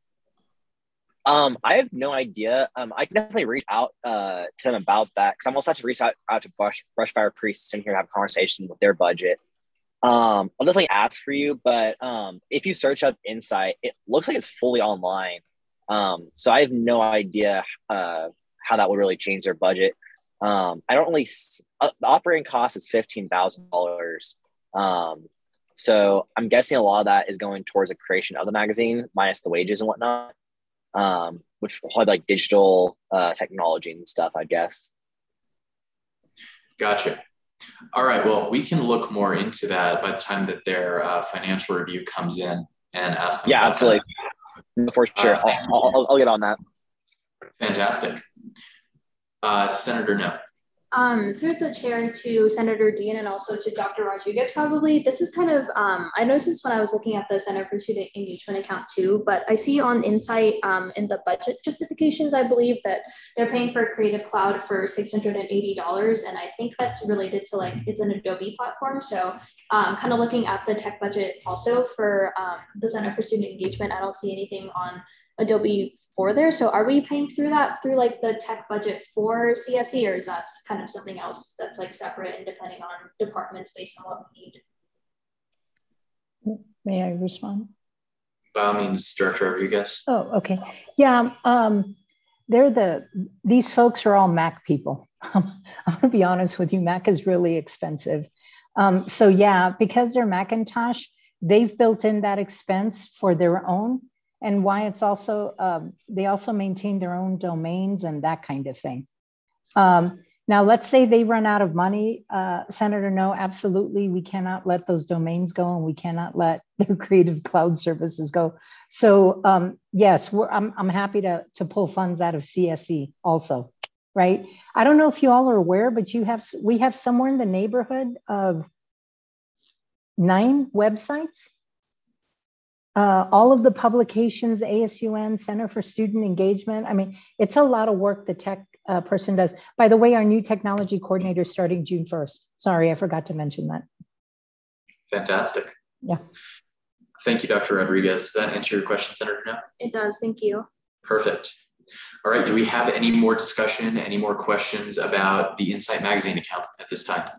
I have no idea. I can definitely reach out to them about that because I'm also have to reach out to Brushfire Priests in here and have a conversation with their budget. I'll definitely ask for you, but if you search up Insight, it looks like it's fully online. So I have no idea how that would really change their budget. I don't really. The operating cost is $15,000. So I'm guessing a lot of that is going towards the creation of the magazine, minus the wages and whatnot. Which will have like digital technology and stuff, I guess. Gotcha. All right. Well, we can look more into that by the time that their financial review comes in and ask them. Yeah, absolutely. For sure. I'll get on that. Fantastic. Senator No. Through the chair to Senator Dean and also to Dr. Rodriguez, probably. This is kind of, I noticed this when I was looking at the Center for Student Engagement account too, but I see on Insight in the budget justifications, I believe that they're paying for Creative Cloud for $680. And I think that's related to like, it's an Adobe platform. So kind of looking at the tech budget also for the Center for Student Engagement, I don't see anything on Adobe for there. So are we paying through that through like the tech budget for CSE, or is that kind of something else that's like separate and depending on departments based on what we need? May I respond? By all means, Director Rodriguez. Oh, okay. Yeah, these folks are all Mac people. I'm gonna be honest with you, Mac is really expensive. So yeah, because they're Macintosh, they've built in that expense for their own. And why it's also, they also maintain their own domains and that kind of thing. Now, let's say they run out of money, Senator, no, absolutely. We cannot let those domains go and we cannot let their Creative Cloud services go. So yes, I'm happy to pull funds out of CSE also, right? I don't know if you all are aware, but we have somewhere in the neighborhood of 9 websites. All of the publications, ASUN, Center for Student Engagement. I mean, it's a lot of work the tech person does. By the way, our new technology coordinator is starting June 1st. Sorry, I forgot to mention that. Fantastic. Yeah. Thank you, Dr. Rodriguez. Does that answer your question, Senator? No? It does, thank you. Perfect. All right, do we have any more discussion, any more questions about the Insight Magazine account at this time?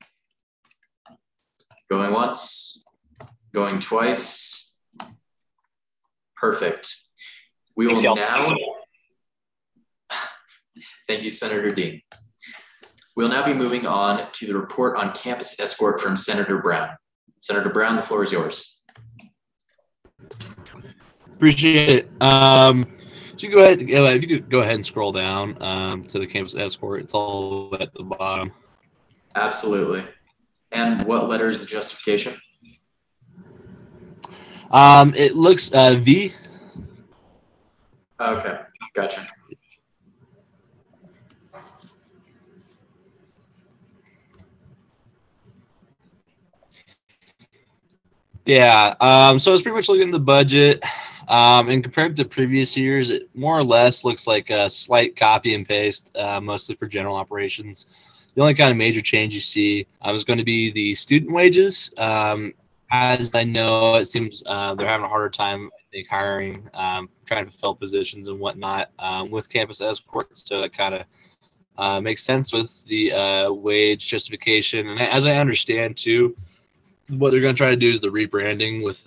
Going once, going twice. Perfect. We will now, thank you, Senator Dean. We'll now be moving on to the report on campus escort from Senator Brown. Senator Brown, the floor is yours. Appreciate it. So you go ahead, if you could go ahead and scroll down to the campus escort, it's all at the bottom. Absolutely. And what letter is the justification? It looks V. Okay, gotcha. Yeah. So it's pretty much looking at the budget, and compared to previous years, it more or less looks like a slight copy and paste, mostly for general operations. The only kind of major change you see is going to be the student wages. As I know, it seems they're having a harder time, I think, hiring, trying to fill positions and whatnot with campus escort. So it kind of makes sense with the wage justification. And as I understand too, what they're going to try to do is the rebranding with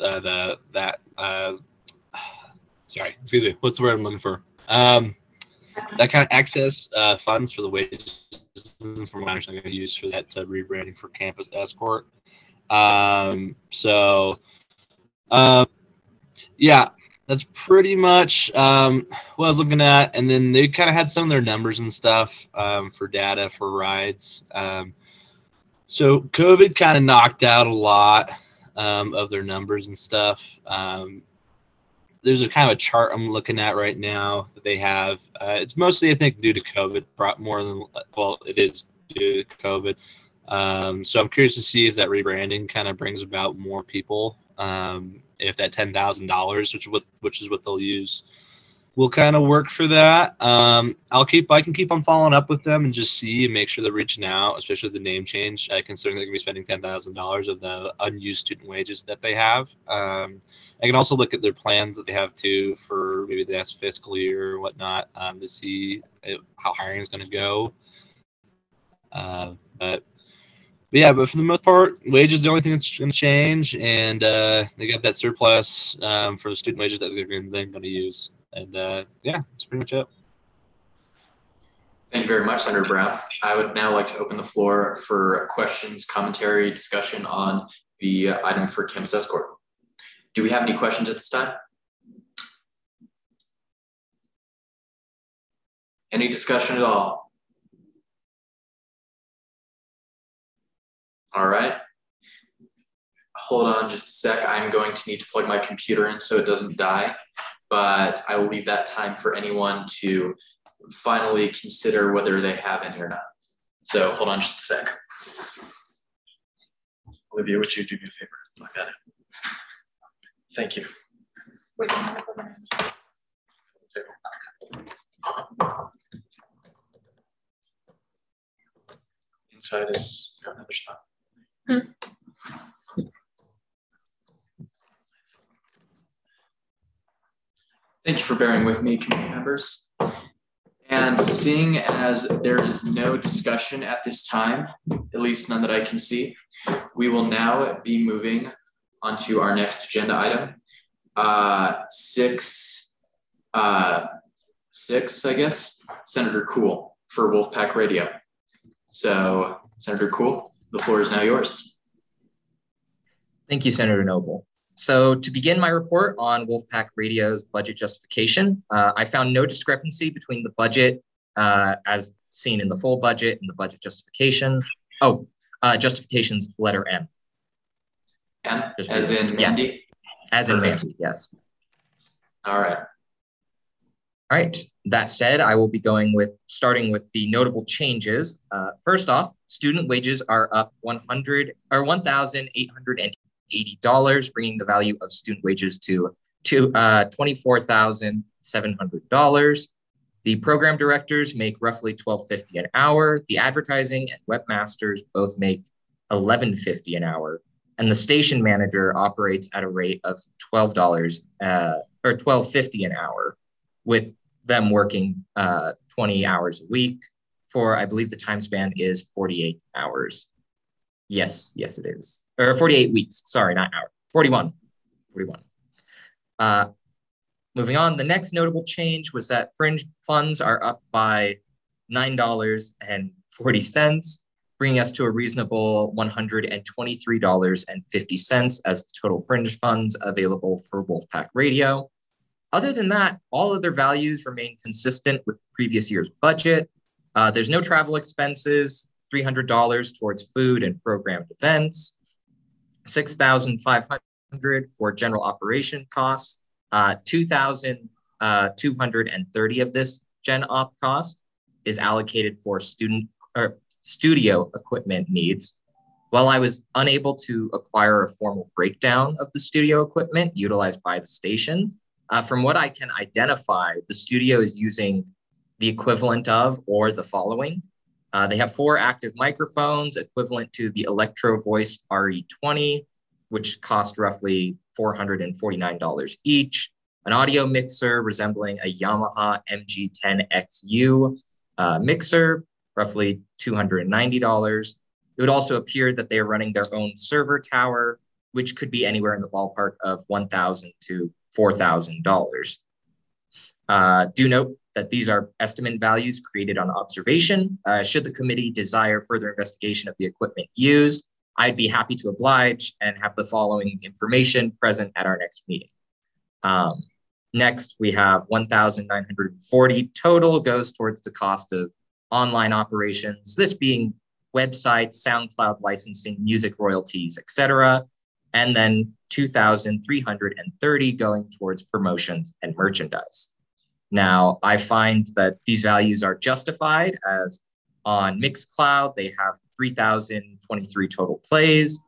sorry, excuse me, what's the word I'm looking for? That kind of access funds for the wages from what I'm actually going to use for that rebranding for campus escort. Yeah, that's pretty much what I was looking at. And then they kind of had some of their numbers and stuff for data for rides. So COVID kind of knocked out a lot of their numbers and stuff. There's a kind of a chart I'm looking at right now that they have. It's mostly, I think, due to COVID, more than, well, it is due to COVID. So I'm curious to see if that rebranding kind of brings about more people. If that $10,000, which is what they'll use, will kind of work for that. I can keep on following up with them and just see and make sure they're reaching out, especially with the name change. Considering they're going to be spending $10,000 of the unused student wages that they have. I can also look at their plans that they have too for maybe the next fiscal year or whatnot to see how hiring is going to go. But for the most part, wages is the only thing that's going to change, and they got that surplus for the student wages that they're then going to use. And that's pretty much it. Thank you very much, Senator Brown. I would now like to open the floor for questions, commentary, discussion on the item for campus escort. Do we have any questions at this time? Any discussion at all? All right. Hold on just a sec. I'm going to need to plug my computer in so it doesn't die, but I will leave that time for anyone to finally consider whether they have any or not. So hold on just a sec. Olivia, would you do me a favor? Look at it. Thank you. Inside is another spot. Thank you for bearing with me, committee members. And seeing as there is no discussion at this time, at least none that I can see, we will now be moving on to our next agenda item. Six, I guess, Senator Cool for Wolfpack Radio. So, Senator Cool, the floor is now yours. Thank you, Senator Noble. So to begin my report on Wolfpack Radio's budget justification, I found no discrepancy between the budget as seen in the full budget and the budget justification. Justification's letter M. M, as in Mandy? Yeah, as in Mandy, yes. All right. All right, that said, I will be starting with the notable changes. First off, student wages are up $1,880, bringing the value of student wages to $24,700. The program directors make roughly $12.50 an hour. The advertising and webmasters both make $11.50 an hour. And the station manager operates at a rate of $12.50 an hour, with them working 20 hours a week for, I believe the time span is 48 hours. Yes, it is. Or 48 weeks, sorry, not hour, 41. Moving on, the next notable change was that fringe funds are up by $9.40, bringing us to a reasonable $123.50 as the total fringe funds available for Wolfpack Radio. Other than that, all other values remain consistent with the previous year's budget. There's no travel expenses, $300 towards food and programmed events, $6,500 for general operation costs, $2,230 of this gen op cost is allocated for studio equipment needs. While I was unable to acquire a formal breakdown of the studio equipment utilized by the station, from what I can identify, the studio is using the equivalent of or the following. They have 4 active microphones equivalent to the Electro Voice RE20, which cost roughly $449 each, an audio mixer resembling a Yamaha MG10XU mixer, roughly $290. It would also appear that they are running their own server tower, which could be anywhere in the ballpark of $1,000 to $4,000. Do note that these are estimate values created on observation. Should the committee desire further investigation of the equipment used, I'd be happy to oblige and have the following information present at our next meeting. Next, we have $1,940 total goes towards the cost of online operations, this being websites, SoundCloud licensing, music royalties, etc. And then $2,330 going towards promotions and merchandise. Now, I find that these values are justified, as on Mixcloud, they have 3,023 total plays,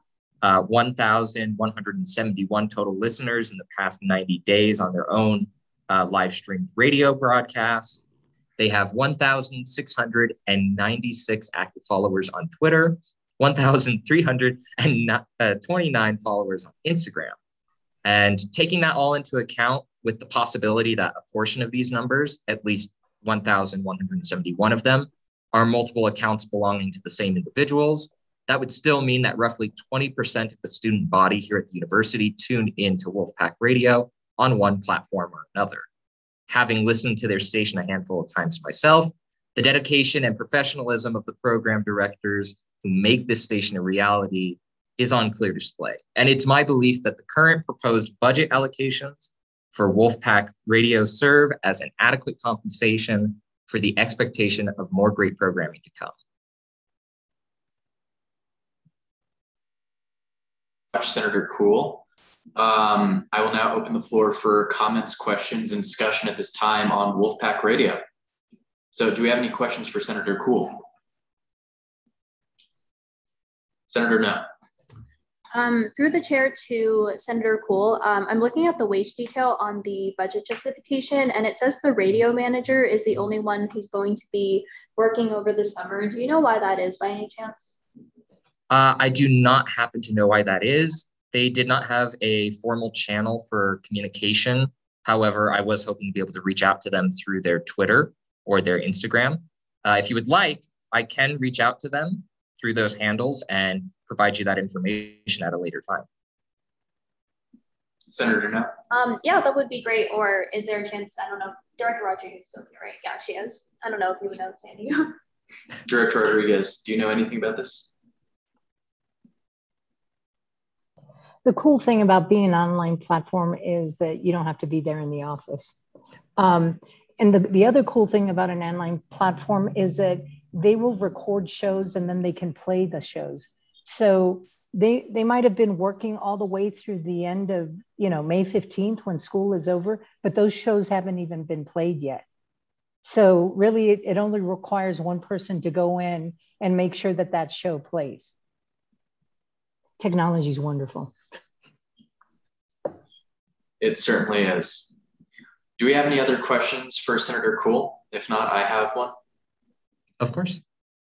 1,171 total listeners in the past 90 days on their own live streamed radio broadcasts. They have 1,696 active followers on Twitter, 1,329 followers on Instagram. And taking that all into account, with the possibility that a portion of these numbers, at least 1,171 of them, are multiple accounts belonging to the same individuals, that would still mean that roughly 20% of the student body here at the university tuned into Wolfpack Radio on one platform or another. Having listened to their station a handful of times myself, the dedication and professionalism of the program directors who make this station a reality is on clear display. And it's my belief that the current proposed budget allocations for Wolfpack Radio serve as an adequate compensation for the expectation of more great programming to come. Senator Cool. I will now open the floor for comments, questions, and discussion at this time on Wolfpack Radio. So do we have any questions for Senator Cool? Senator No. Through the chair to Senator Cool, I'm looking at the wage detail on the budget justification, and it says the radio manager is the only one who's going to be working over the summer. Do you know why that is by any chance? I do not happen to know why that is. They did not have a formal channel for communication. However, I was hoping to be able to reach out to them through their Twitter or their Instagram. If you would like, I can reach out to them through those handles and provide you that information at a later time. Senator No. Yeah, that would be great. Or is there a chance, I don't know, Director Rodriguez is still here, right? Yeah, she is. I don't know if you would know, Sandy. Director Rodriguez, do you know anything about this? The cool thing about being an online platform is that you don't have to be there in the office. And the other cool thing about an online platform is that they will record shows and then they can play the shows. So they might have been working all the way through the end of, May 15th when school is over, but those shows haven't even been played yet. So really it only requires one person to go in and make sure that that show plays. Technology is wonderful. It certainly is. Do we have any other questions for Senator Cool? If not, I have one. Of course.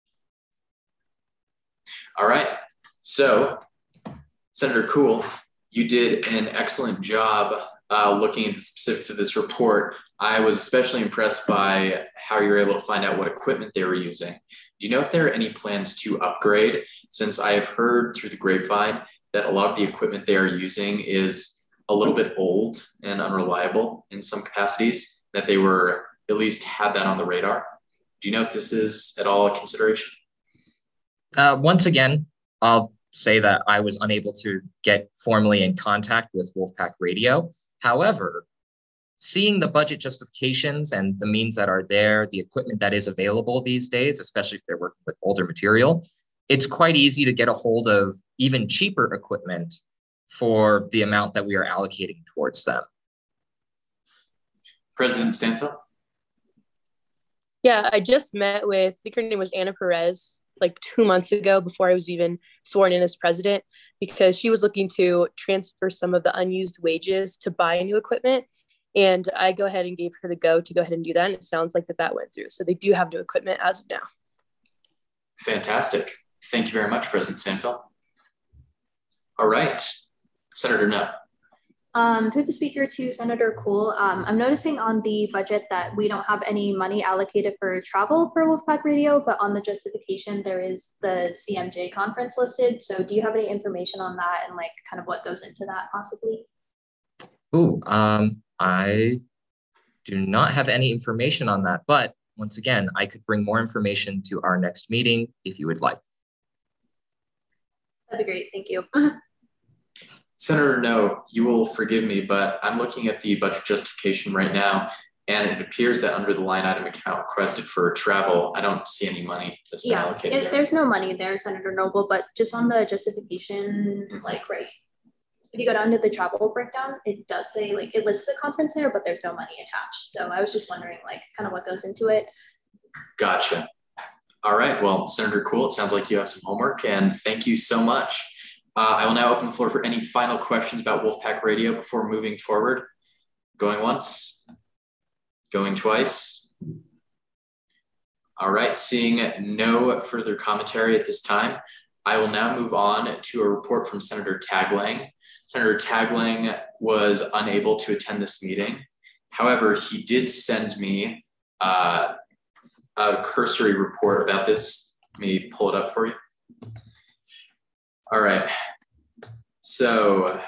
All right. So, Senator Cool, you did an excellent job looking into the specifics of this report. I was especially impressed by how you were able to find out what equipment they were using. Do you know if there are any plans to upgrade? Since I have heard through the grapevine that a lot of the equipment they are using is a little bit old and unreliable in some capacities, that they were at least had that on the radar. Do you know if this is at all a consideration? Once again, I'll say that I was unable to get formally in contact with Wolfpack Radio. However, seeing the budget justifications and the means that are there, the equipment that is available these days, especially if they're working with older material, it's quite easy to get a hold of even cheaper equipment for the amount that we are allocating towards them. President Stanfield? Yeah, I just met with, I think her name was Anna Perez, like 2 months ago before I was even sworn in as president, because she was looking to transfer some of the unused wages to buy new equipment. And I go ahead and gave her the go to go ahead and do that. And it sounds like that went through. So they do have new equipment as of now. Fantastic. Thank you very much, President Stanfield. All right. Senator No. Through the speaker to Senator Cool, I'm noticing on the budget that we don't have any money allocated for travel for Wolfpack Radio, but on the justification, there is the CMJ conference listed. So do you have any information on that and like kind of what goes into that possibly? Ooh, I do not have any information on that, but once again, I could bring more information to our next meeting if you would like. That'd be great, thank you. Senator No, you will forgive me, but I'm looking at the budget justification right now, and it appears that under the line item account requested for travel, I don't see any money that's been allocated there. There's no money there, Senator Noble, but just on the justification, like right, if you go down to the travel breakdown, it does say like it lists the conference there, but there's no money attached. So I was just wondering like kind of what goes into it. Gotcha. All right, well, Senator Cool, it sounds like you have some homework, and thank you so much. I will now open the floor for any final questions about Wolfpack Radio before moving forward. Going once, going twice. All right, seeing no further commentary at this time, I will now move on to a report from Senator Taglang. Senator Taglang was unable to attend this meeting. However, he did send me a cursory report about this. Let me pull it up for you. All right, so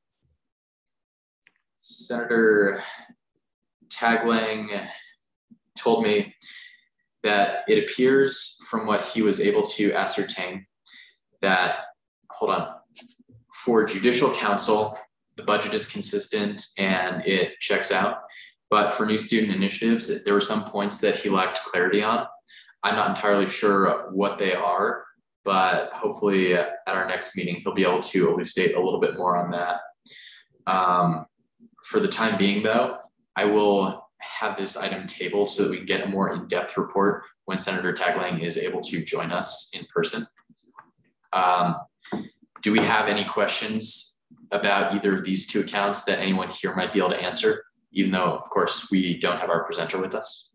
Senator Taglang told me that it appears from what he was able to ascertain that, hold on, for Judicial Council, the budget is consistent and it checks out. But for new student initiatives, there were some points that he lacked clarity on. I'm not entirely sure what they are, but hopefully at our next meeting, he'll be able to elucidate a little bit more on that. For the time being though, I will have this item tabled so that we can get a more in-depth report when Senator Taglang is able to join us in person. Do we have any questions about either of these two accounts that anyone here might be able to answer, even though, of course, we don't have our presenter with us?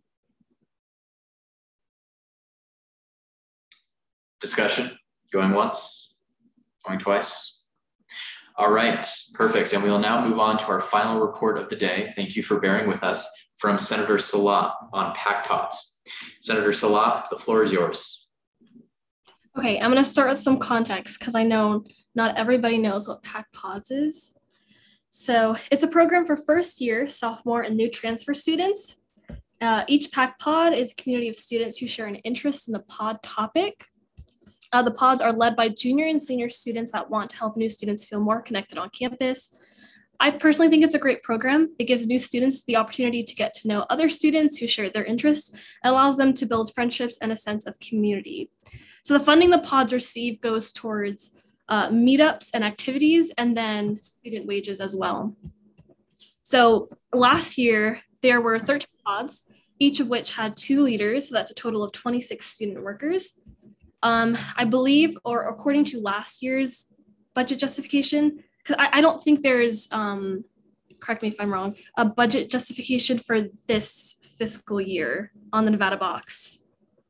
Discussion, going once, going twice. All right, perfect. And we will now move on to our final report of the day. Thank you for bearing with us, from Senator Salah on PAC pods. Senator Salah, the floor is yours. Okay, I'm going to start with some context because I know not everybody knows what PAC pods is. So it's a program for first year, sophomore, and new transfer students. Each PAC pod is a community of students who share an interest in the pod topic. The pods are led by junior and senior students that want to help new students feel more connected on campus. I personally think it's a great program. It gives new students the opportunity to get to know other students who share their interests and allows them to build friendships and a sense of community. So the funding the pods receive goes towards meetups and activities, and then student wages as well. So last year, there were 13 pods, each of which had 2 leaders. So that's a total of 26 student workers. I believe, or according to last year's budget justification, because I don't think there's, correct me if I'm wrong, a budget justification for this fiscal year on the Nevada box.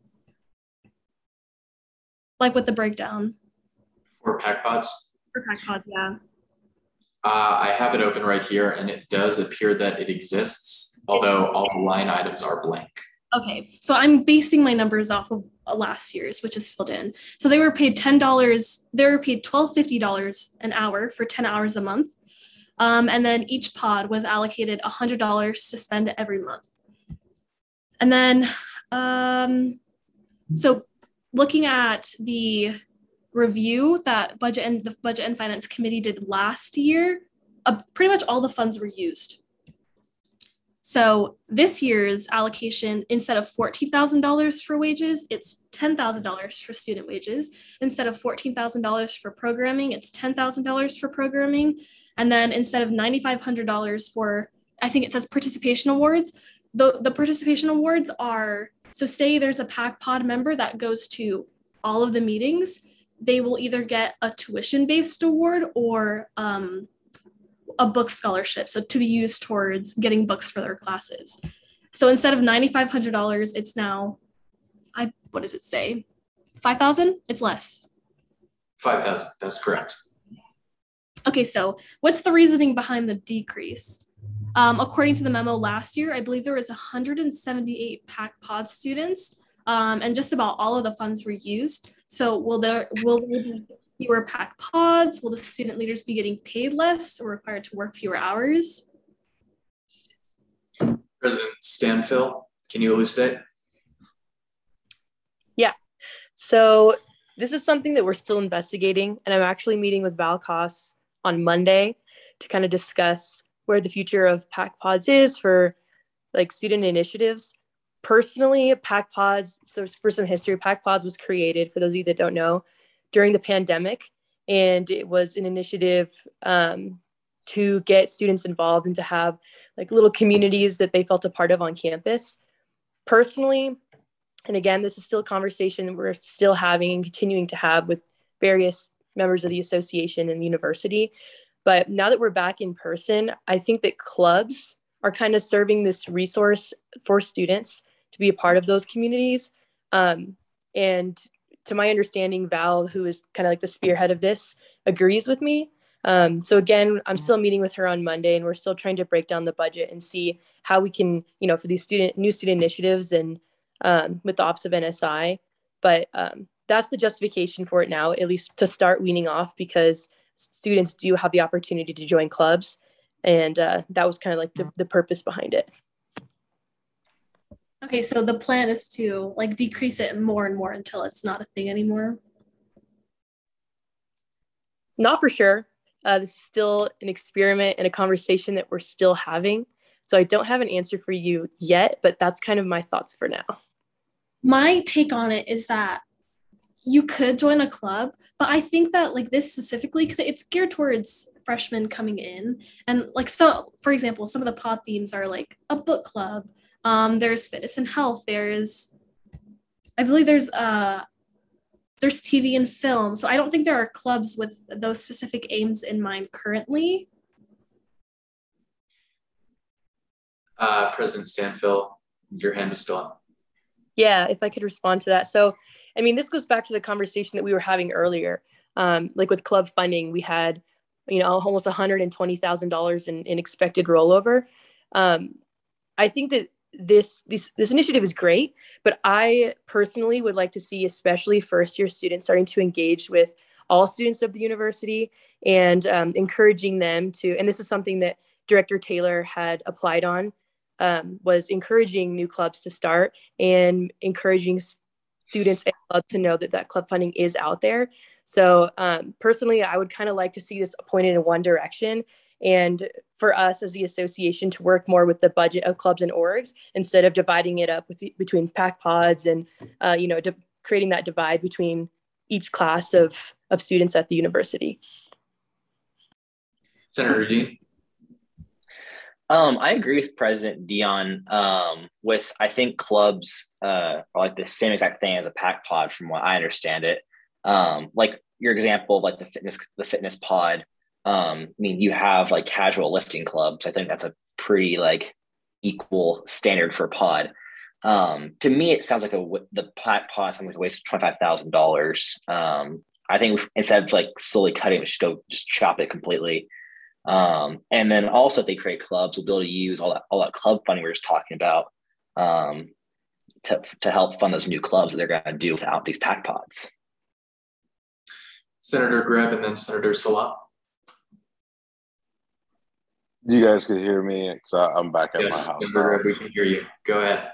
Like with the breakdown. For PAC pods? For PAC pods, yeah. I have it open right here, and it does appear that it exists, although all the line items are blank. Okay, so I'm basing my numbers off of last year's, which is filled in. So they were paid $10, they were paid $12.50 an hour for 10 hours a month. And then each pod was allocated $100 to spend every month. And then, so looking at the review that the Budget and Finance Committee did last year, pretty much all the funds were used. So this year's allocation, instead of $14,000 for wages, it's $10,000 for student wages. Instead of $14,000 for programming, it's $10,000 for programming. And then instead of $9,500 for, I think it says participation awards, the participation awards are, so say there's a PAC pod member that goes to all of the meetings, they will either get a tuition-based award or a book scholarship, so to be used towards getting books for their classes. So instead of $9,500, it's now, what does it say? 5,000? It's less. 5,000, that's correct. Okay, so what's the reasoning behind the decrease? According to the memo last year, I believe there was 178 PAC pod students, and just about all of the funds were used. So will there be fewer PAC pods? Will the student leaders be getting paid less or required to work fewer hours? President Stanfill, can you elucidate? Yeah, so this is something that we're still investigating, and I'm actually meeting with Val Koss on Monday to kind of discuss where the future of PAC pods is for like student initiatives. Personally, PAC pods, so for some history, PAC pods was created, for those of you that don't know, during the pandemic, and it was an initiative to get students involved and to have like little communities that they felt a part of on campus. Personally, and again, this is still a conversation we're still having and continuing to have with various members of the association and the university. But now that we're back in person, I think that clubs are kind of serving this resource for students to be a part of those communities. And to my understanding, Val, who is kind of like the spearhead of this, agrees with me. So again, I'm still meeting with her on Monday, and we're still trying to break down the budget and see how we can, for these new student initiatives and with the Office of NSI. But that's the justification for it now, at least to start weaning off, because students do have the opportunity to join clubs. And that was kind of like the purpose behind it. Okay, so the plan is to like decrease it more and more until it's not a thing anymore? Not for sure. This is still an experiment and a conversation that we're still having. So I don't have an answer for you yet, but that's kind of my thoughts for now. My take on it is that you could join a club, but I think that like this specifically, because it's geared towards freshmen coming in, and like, so for example, some of the pod themes are like a book club. There's fitness and health. I believe there's there's TV and film. So I don't think there are clubs with those specific aims in mind currently. President Stanfill, your hand is still up. Yeah, if I could respond to that. So, I mean, this goes back to the conversation that we were having earlier. Like with club funding, we had, almost $120,000 in expected rollover. I think that this initiative is great, but I personally would like to see, especially first-year students, starting to engage with all students of the university and encouraging them to, and this is something that Director Taylor had applied on, was encouraging new clubs to start and encouraging students and clubs to know that club funding is out there. So personally, I would kind of like to see this pointed in one direction, and for us as the association to work more with the budget of clubs and orgs instead of dividing it up between PAC pods and creating that divide between each class of students at the university. Senator Dean. I agree with President Dion. I think clubs are like the same exact thing as a PAC pod, from what I understand it. Like your example of like the fitness pod. I mean, you have like casual lifting clubs. I think that's a pretty like equal standard for a pod. To me, it sounds like the PAC pod sounds like a waste of $25,000. I think instead of like slowly cutting, we should go just chop it completely. And then also if they create clubs, we'll be able to use all that club funding we were just talking about to help fund those new clubs that they're going to do without these PAC pods. Senator Greb and then Senator Salah. You guys can hear me because I'm back at Yes, my house. Senator Greb, we can hear you. Go ahead.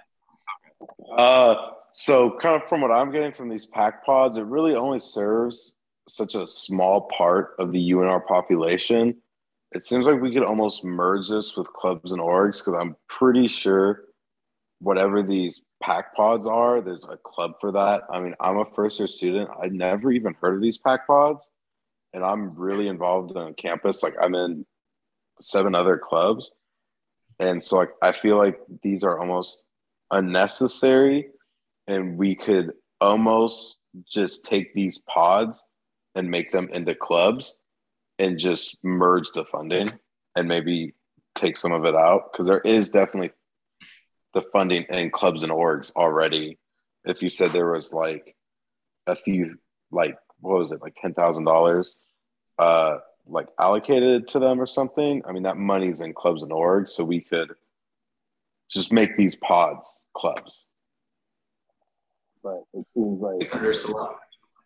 So kind of from what I'm getting from these PAC pods, it really only serves such a small part of the UNR population. It seems like we could almost merge this with clubs and orgs, because I'm pretty sure whatever these PAC pods are, there's a club for that. I mean, I'm a first-year student. I'd never even heard of these PAC pods, and I'm really involved on campus. Like, I'm in 7 other clubs, and so like I feel like these are almost unnecessary, and we could almost just take these pods and make them into clubs and just merge the funding and maybe take some of it out, because there is definitely the funding in clubs and orgs already. If you said there was like a few, like, what was it, like $10,000 like allocated to them or something, I mean, that money's in clubs and orgs, so we could just make these pods clubs. But it seems like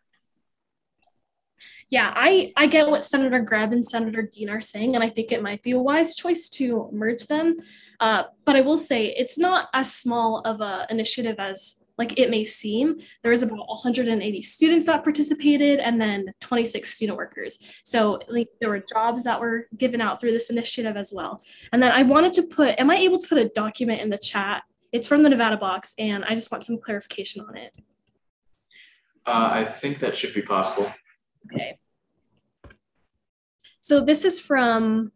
Yeah, I get what Senator Greb and Senator Dean are saying, and I think it might be a wise choice to merge them. But I will say it's not as small of an initiative as like it may seem. There was about 180 students that participated, and then 26 student workers. So like, there were jobs that were given out through this initiative as well. And then I wanted to put, am I able to put a document in the chat? It's from the Nevada box, and I just want some clarification on it. I think that should be possible. Okay. So this is from,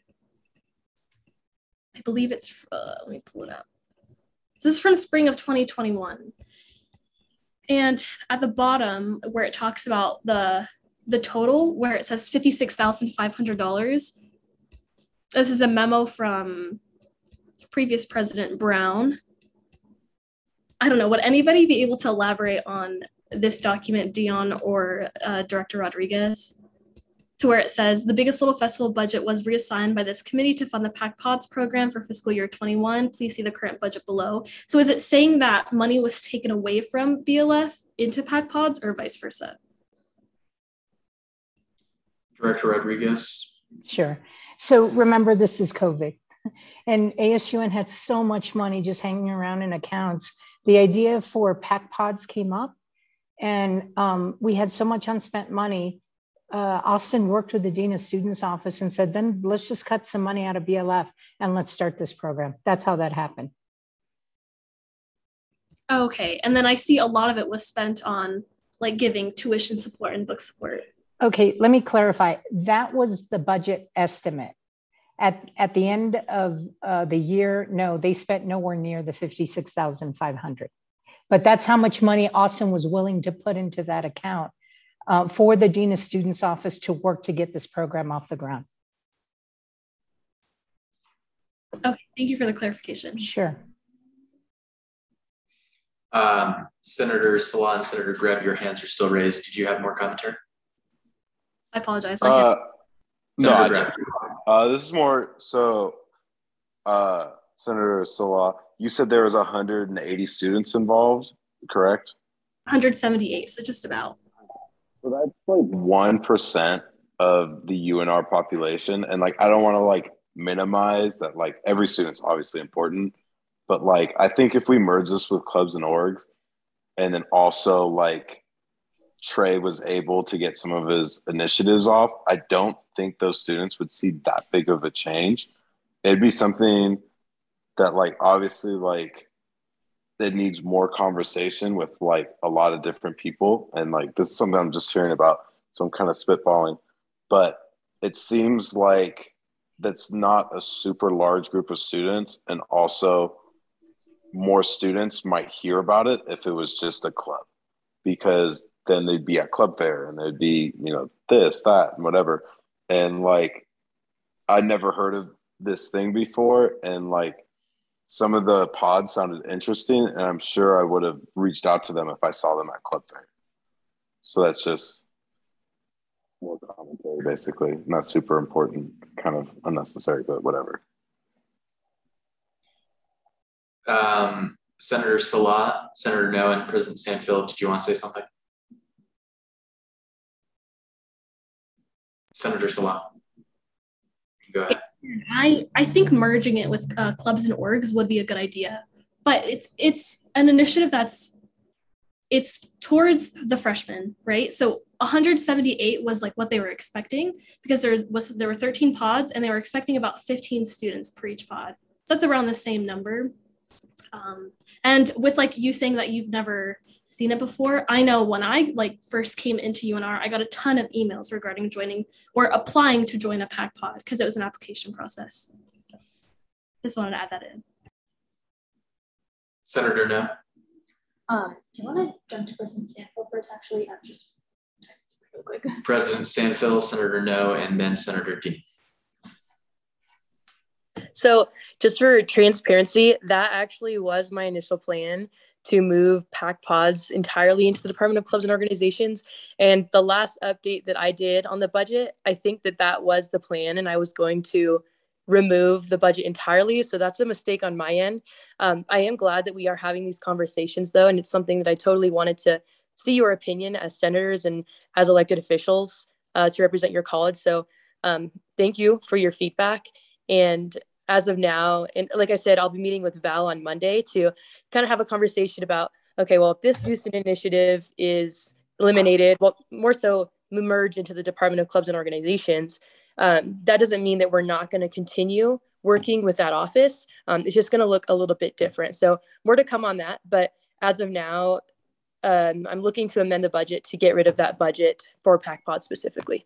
I believe it's, let me pull it up. This is from spring of 2021. And at the bottom where it talks about the total, where it says $56,500, this is a memo from previous President Brown. I don't know, would anybody be able to elaborate on this document, Dion or Director Rodriguez, to where it says the Biggest Little Festival budget was reassigned by this committee to fund the PAC Pods program for fiscal year 21. Please see the current budget below. So is it saying that money was taken away from BLF into PAC Pods or vice versa? Director Rodriguez. Sure. So remember, this is COVID, and ASUN had so much money just hanging around in accounts. The idea for PAC Pods came up, and we had so much unspent money. Austin worked with the Dean of Students office and said, then let's just cut some money out of BLF and let's start this program. That's how that happened. Okay, and then I see a lot of it was spent on like giving tuition support and book support. Okay, let me clarify. That was the budget estimate. At the end of the year, no, they spent nowhere near the $56,500. But that's how much money Austin was willing to put into that account for the Dean of Students Office to work to get this program off the ground. Okay, thank you for the clarification. Sure. Senator Salah and Senator Greb, your hands are still raised. Did you have more commentary? I apologize. No, Senator Greb. this is more so. Senator Salah, you said there was 180 students involved, correct? 178, so just about. So that's like 1% of the UNR population, and like I don't want to like minimize that. Like every student's obviously important, but like I think if we merge this with clubs and orgs, and then also like Trey was able to get some of his initiatives off, I don't think those students would see that big of a change. It'd be something that like obviously like it needs more conversation with like a lot of different people, and like this is something I'm just hearing about, so I'm kind of spitballing, but it seems like that's not a super large group of students, and also more students might hear about it if it was just a club, because then they'd be at club fair and there'd be, you know, this, that, and whatever. And like, I never heard of this thing before. And like, some of the pods sounded interesting, and I'm sure I would have reached out to them if I saw them at club fair. So that's just more commentary, basically. Not super important, kind of unnecessary, but whatever. Senator Salah, Senator No, and President Stanfield, did you want to say something? Senator Salah, go ahead. I think merging it with clubs and orgs would be a good idea, but it's an initiative it's towards the freshmen, right? So 178 was like what they were expecting, because there were 13 pods and they were expecting about 15 students per each pod. So that's around the same number. And with like you saying that you've never seen it before, I know when I like first came into UNR, I got a ton of emails regarding joining or applying to join a PAC pod because it was an application process. So just wanted to add that in. Senator No. Do you want to jump to President Stanfield first? Actually, I'm just real quick. President Stanfield, Senator No, and then Senator Dean. So just for transparency, that actually was my initial plan, to move PAC pods entirely into the Department of Clubs and Organizations. And the last update that I did on the budget, I think that was the plan, and I was going to remove the budget entirely. So that's a mistake on my end. I am glad that we are having these conversations though, and it's something that I totally wanted to see your opinion as senators and as elected officials to represent your college. So thank you for your feedback. And as of now, and like I said, I'll be meeting with Val on Monday to kind of have a conversation about, okay, well, if this boosted initiative is eliminated, well, more so merged into the Department of Clubs and Organizations, that doesn't mean that we're not going to continue working with that office. It's just going to look a little bit different. So more to come on that. But as of now, I'm looking to amend the budget to get rid of that budget for PAC pod specifically.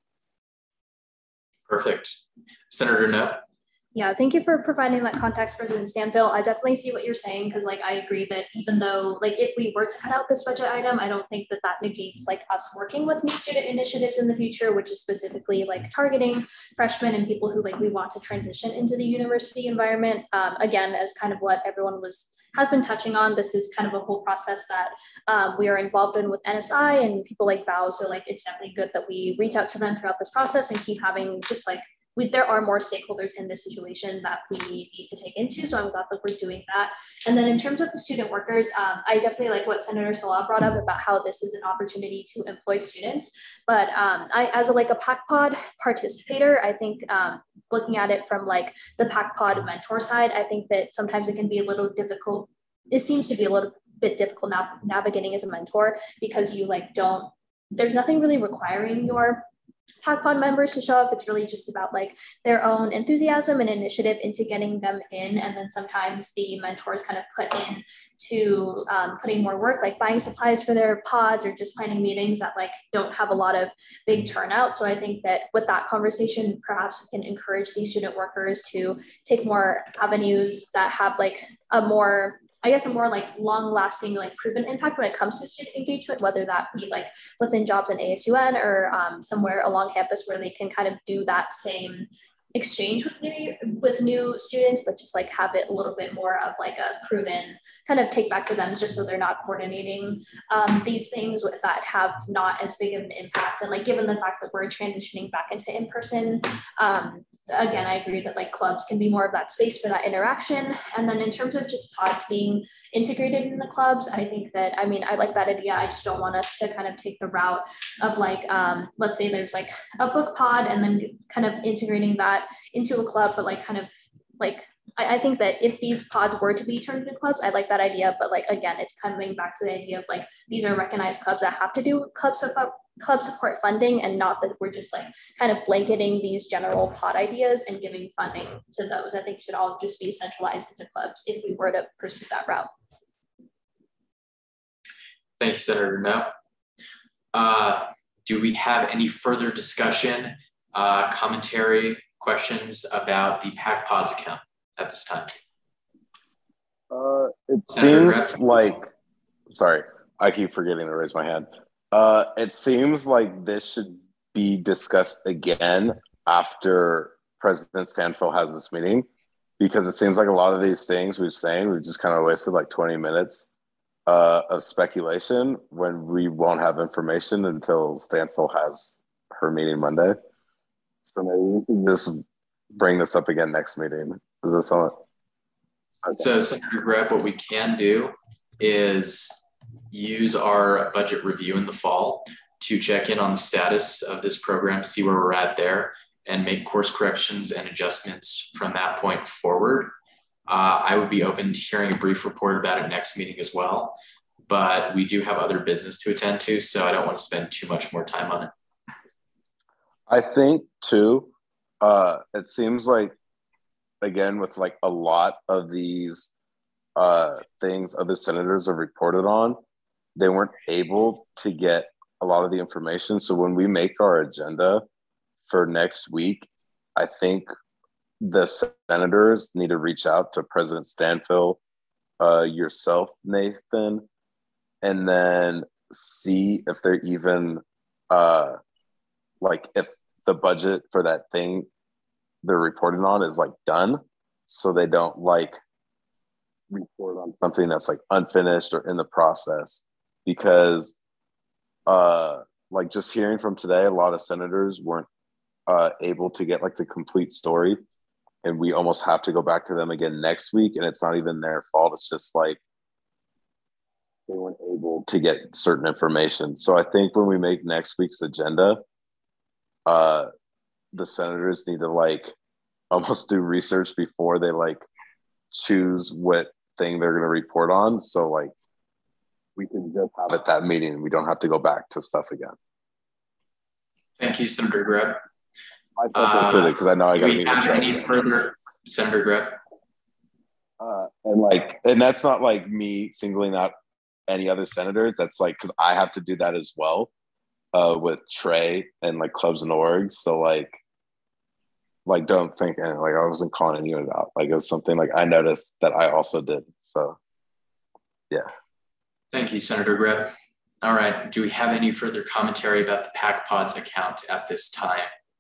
Perfect. Senator No. Yeah, thank you for providing that context, President Stanfield. I definitely see what you're saying, because like I agree that even though like if we were to cut out this budget item, I don't think that negates like us working with new student initiatives in the future, which is specifically like targeting freshmen and people who like we want to transition into the university environment. Again, as kind of what everyone has been touching on, this is kind of a whole process that we are involved in with NSI and people like Val. So like it's definitely good that we reach out to them throughout this process and keep having just like there are more stakeholders in this situation that we need to take into. So I'm glad that we're doing that. And then in terms of the student workers, I definitely like what Senator Salah brought up about how this is an opportunity to employ students. But I, as a PAC pod participator, I think looking at it from like the PAC pod mentor side, I think that sometimes it can be a little difficult. It seems to be a little bit difficult now navigating as a mentor, because you like there's nothing really requiring your PAC pod members to show up. It's really just about like their own enthusiasm and initiative into getting them in. And then sometimes the mentors kind of put in to putting more work, like buying supplies for their pods or just planning meetings that like don't have a lot of big turnout. So I think that with that conversation, perhaps we can encourage these student workers to take more avenues that have like a more I guess, a more like long-lasting, like proven impact when it comes to student engagement, whether that be like within jobs in ASUN or somewhere along campus where they can kind of do that same exchange with new students, but just like have it a little bit more of like a proven kind of take back for them, just so they're not coordinating these things that have not as big of an impact. And like, given the fact that we're transitioning back into in-person, again, I agree that like clubs can be more of that space for that interaction. And then in terms of just pods being integrated in the clubs, I think that, I mean, I like that idea. I just don't want us to kind of take the route of like, let's say there's like a book pod and then kind of integrating that into a club, but like kind of like, I think that if these pods were to be turned into clubs, I like that idea. But like, again, it's coming back to the idea of like, these are recognized clubs that have to do club support funding, and not that we're just like kind of blanketing these general pod ideas and giving funding to those. I think should all just be centralized into clubs if we were to pursue that route. Thank you, Senator No. Do we have any further discussion, commentary, questions about the PAC Pods account at this time? It seems like, sorry, I keep forgetting to raise my hand. It seems like this should be discussed again after President Stanfill has this meeting, because it seems like a lot of these things we've just kind of wasted like 20 minutes of speculation when we won't have information until Stanfill has her meeting Monday. So maybe we can just bring this up again next meeting. Is this on? Okay. So, Senator Greb, what we can do is use our budget review in the fall to check in on the status of this program, see where we're at there, and make course corrections and adjustments from that point forward. I would be open to hearing a brief report about it next meeting as well, but we do have other business to attend to, so I don't want to spend too much more time on it. I think too, it seems like, again, with like a lot of these things other senators have reported on, they weren't able to get a lot of the information. So when we make our agenda for next week, I think the senators need to reach out to President Stanfill, yourself, Nathan, and then see if they're even like if the budget for that thing they're reporting on is like done, so they don't like report on something that's like unfinished or in the process. Because like just hearing from today, a lot of senators weren't able to get like the complete story, and we almost have to go back to them again next week, and it's not even their fault. It's just like they weren't able to get certain information. So I think when we make next week's agenda, the senators need to like almost do research before they like choose what thing they're going to report on. So like we can just have it that meeting. We don't have to go back to stuff again. Thank you, Senator Greb. Because I know I got to meet. Do we have any further, Senator Greb? And that's not like me singling out any other senators. That's like because I have to do that as well with Trey and like clubs and orgs. So like don't think like I wasn't calling anyone out. Like it was something like I noticed that I also did. So yeah. Thank you, Senator Greb. All right. Do we have any further commentary about the PAC Pods account at this time?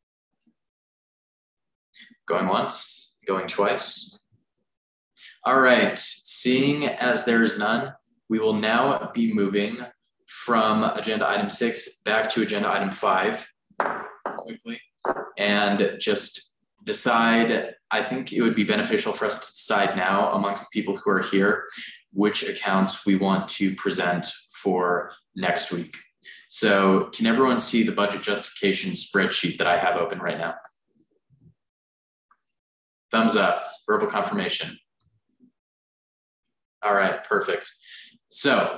Going once, going twice. All right. Seeing as there is none, we will now be moving from agenda item 6 back to agenda item 5 quickly and just decide. I think it would be beneficial for us to decide now amongst the people who are here which accounts we want to present for next week. So can everyone see the budget justification spreadsheet that I have open right now? Thumbs up, verbal confirmation. All right, perfect. So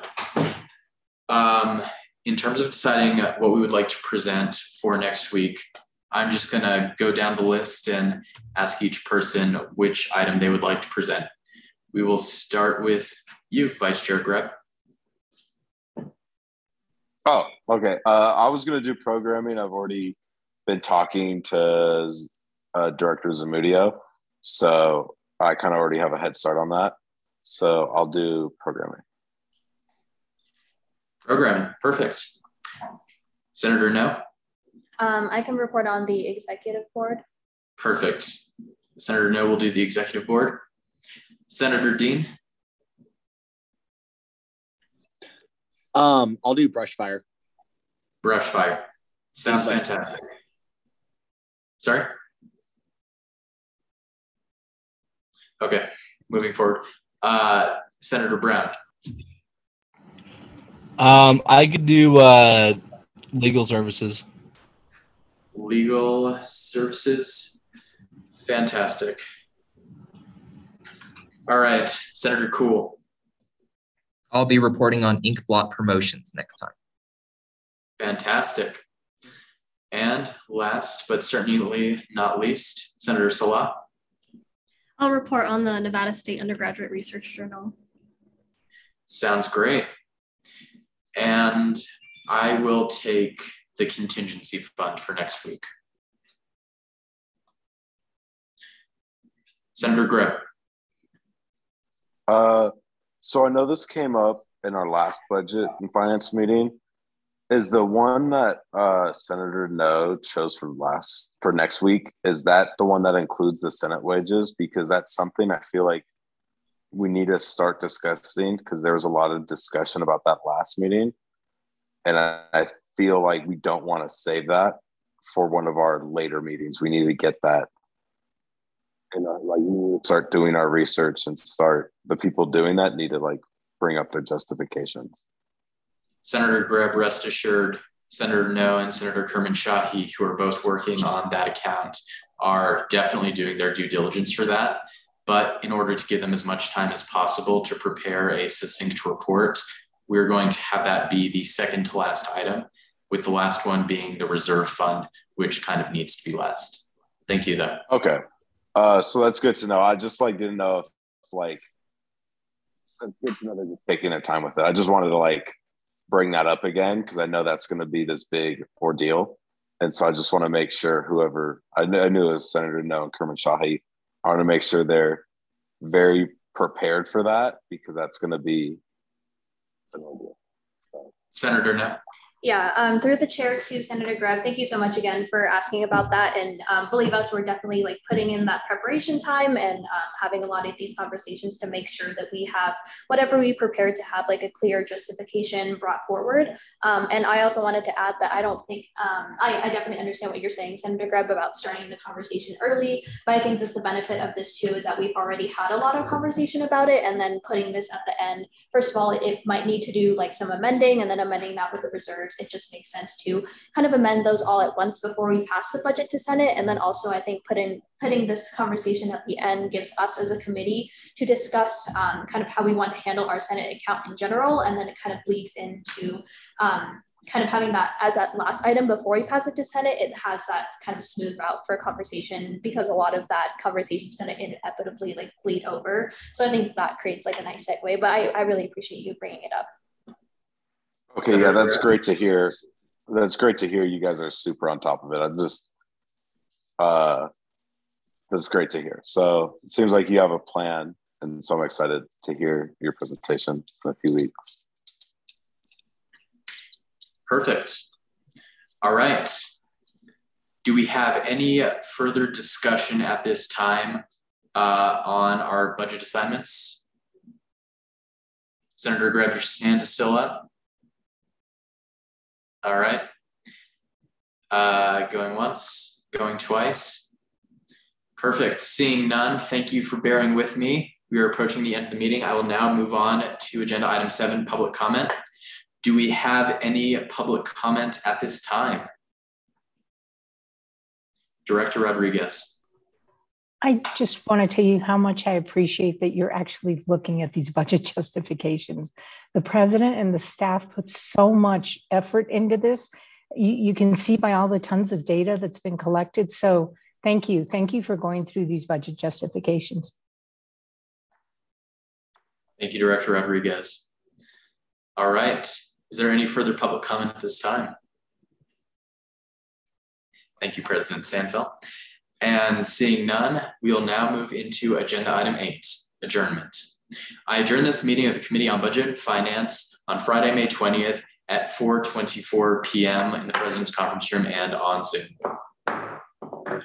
in terms of deciding what we would like to present for next week, I'm just gonna go down the list and ask each person which item they would like to present. We will start with you, Vice Chair Greb. Oh, okay. I was going to do programming. I've already been talking to Director Zamudio, so I kind of already have a head start on that. So I'll do programming. Programming, perfect. Senator No? I can report on the executive board. Perfect. Senator No will do the executive board. Senator Dean? I'll do brush fire. Brush fire. Sounds fantastic. Sorry? Okay, moving forward. Senator Brown. I could do legal services. Legal services. Fantastic. All right, Senator Cool. I'll be reporting on Inkblot promotions next time. Fantastic. And last but certainly not least, Senator Salah. I'll report on the Nevada State Undergraduate Research Journal. Sounds great. And I will take the contingency fund for next week. Senator Greb. So I know this came up in our last budget and finance meeting. Is the one that Senator No chose for next week, is that the one that includes the Senate wages? Because that's something I feel like we need to start discussing, because there was a lot of discussion about that last meeting. And I feel like we don't want to save that for one of our later meetings. We need to get that. And like, we need to start doing our research and the people doing that need to bring up their justifications. Senator Greb, rest assured, Senator No and Senator Kerman-Shahi, who are both working on that account, are definitely doing their due diligence for that. But in order to give them as much time as possible to prepare a succinct report, we're going to have that be the second to last item, with the last one being the reserve fund, which kind of needs to be last. Thank you, though. Okay. So that's good to know. I just didn't know if it's good to know they're just taking their time with it. I just wanted to bring that up again, because I know that's going to be this big ordeal. And so I just want to make sure whoever, I knew it was Senator No and Kerman-Shahi, I want to make sure they're very prepared for that, because that's going to be an ordeal. So. Senator No. Yeah, through the chair to Senator Greb, thank you so much again for asking about that. And believe us, we're definitely putting in that preparation time and having a lot of these conversations to make sure that we have whatever we prepared to have a clear justification brought forward. And I also wanted to add that I don't think, I definitely understand what you're saying, Senator Greb, about starting the conversation early, but I think that the benefit of this too is that we've already had a lot of conversation about it, and then putting this at the end. First of all, it might need to do some amending, and then amending that with the reserves. It just makes sense to kind of amend those all at once before we pass the budget to Senate. And then also I think putting this conversation at the end gives us as a committee to discuss kind of how we want to handle our Senate account in general. And then it kind of bleeds into kind of having that as that last item before we pass it to Senate. It has that kind of smooth route for a conversation, because a lot of that conversation is going to inevitably bleed over. So I think that creates a nice segue, but I really appreciate you bringing it up. Okay, yeah, that's great to hear. That's great to hear. You guys are super on top of it. That's great to hear. So it seems like you have a plan, and so I'm excited to hear your presentation in a few weeks. Perfect. All right. Do we have any further discussion at this time on our budget assignments? Senator Greb, your hand is still up. All right. Going once, going twice. Perfect. Seeing none, thank you for bearing with me. We are approaching the end of the meeting. I will now move on to agenda item 7, public comment. Do we have any public comment at this time? Director Rodriguez. I just want to tell you how much I appreciate that you're actually looking at these budget justifications. The president and the staff put so much effort into this. You can see by all the tons of data that's been collected. So thank you. Thank you for going through these budget justifications. Thank you, Director Rodriguez. All right. Is there any further public comment at this time? Thank you, President Sandfeld. And seeing none, we will now move into agenda item 8, adjournment. I adjourn this meeting of the Committee on Budget and Finance on Friday, May 20th at 4:24 p.m. in the President's Conference Room and on Zoom.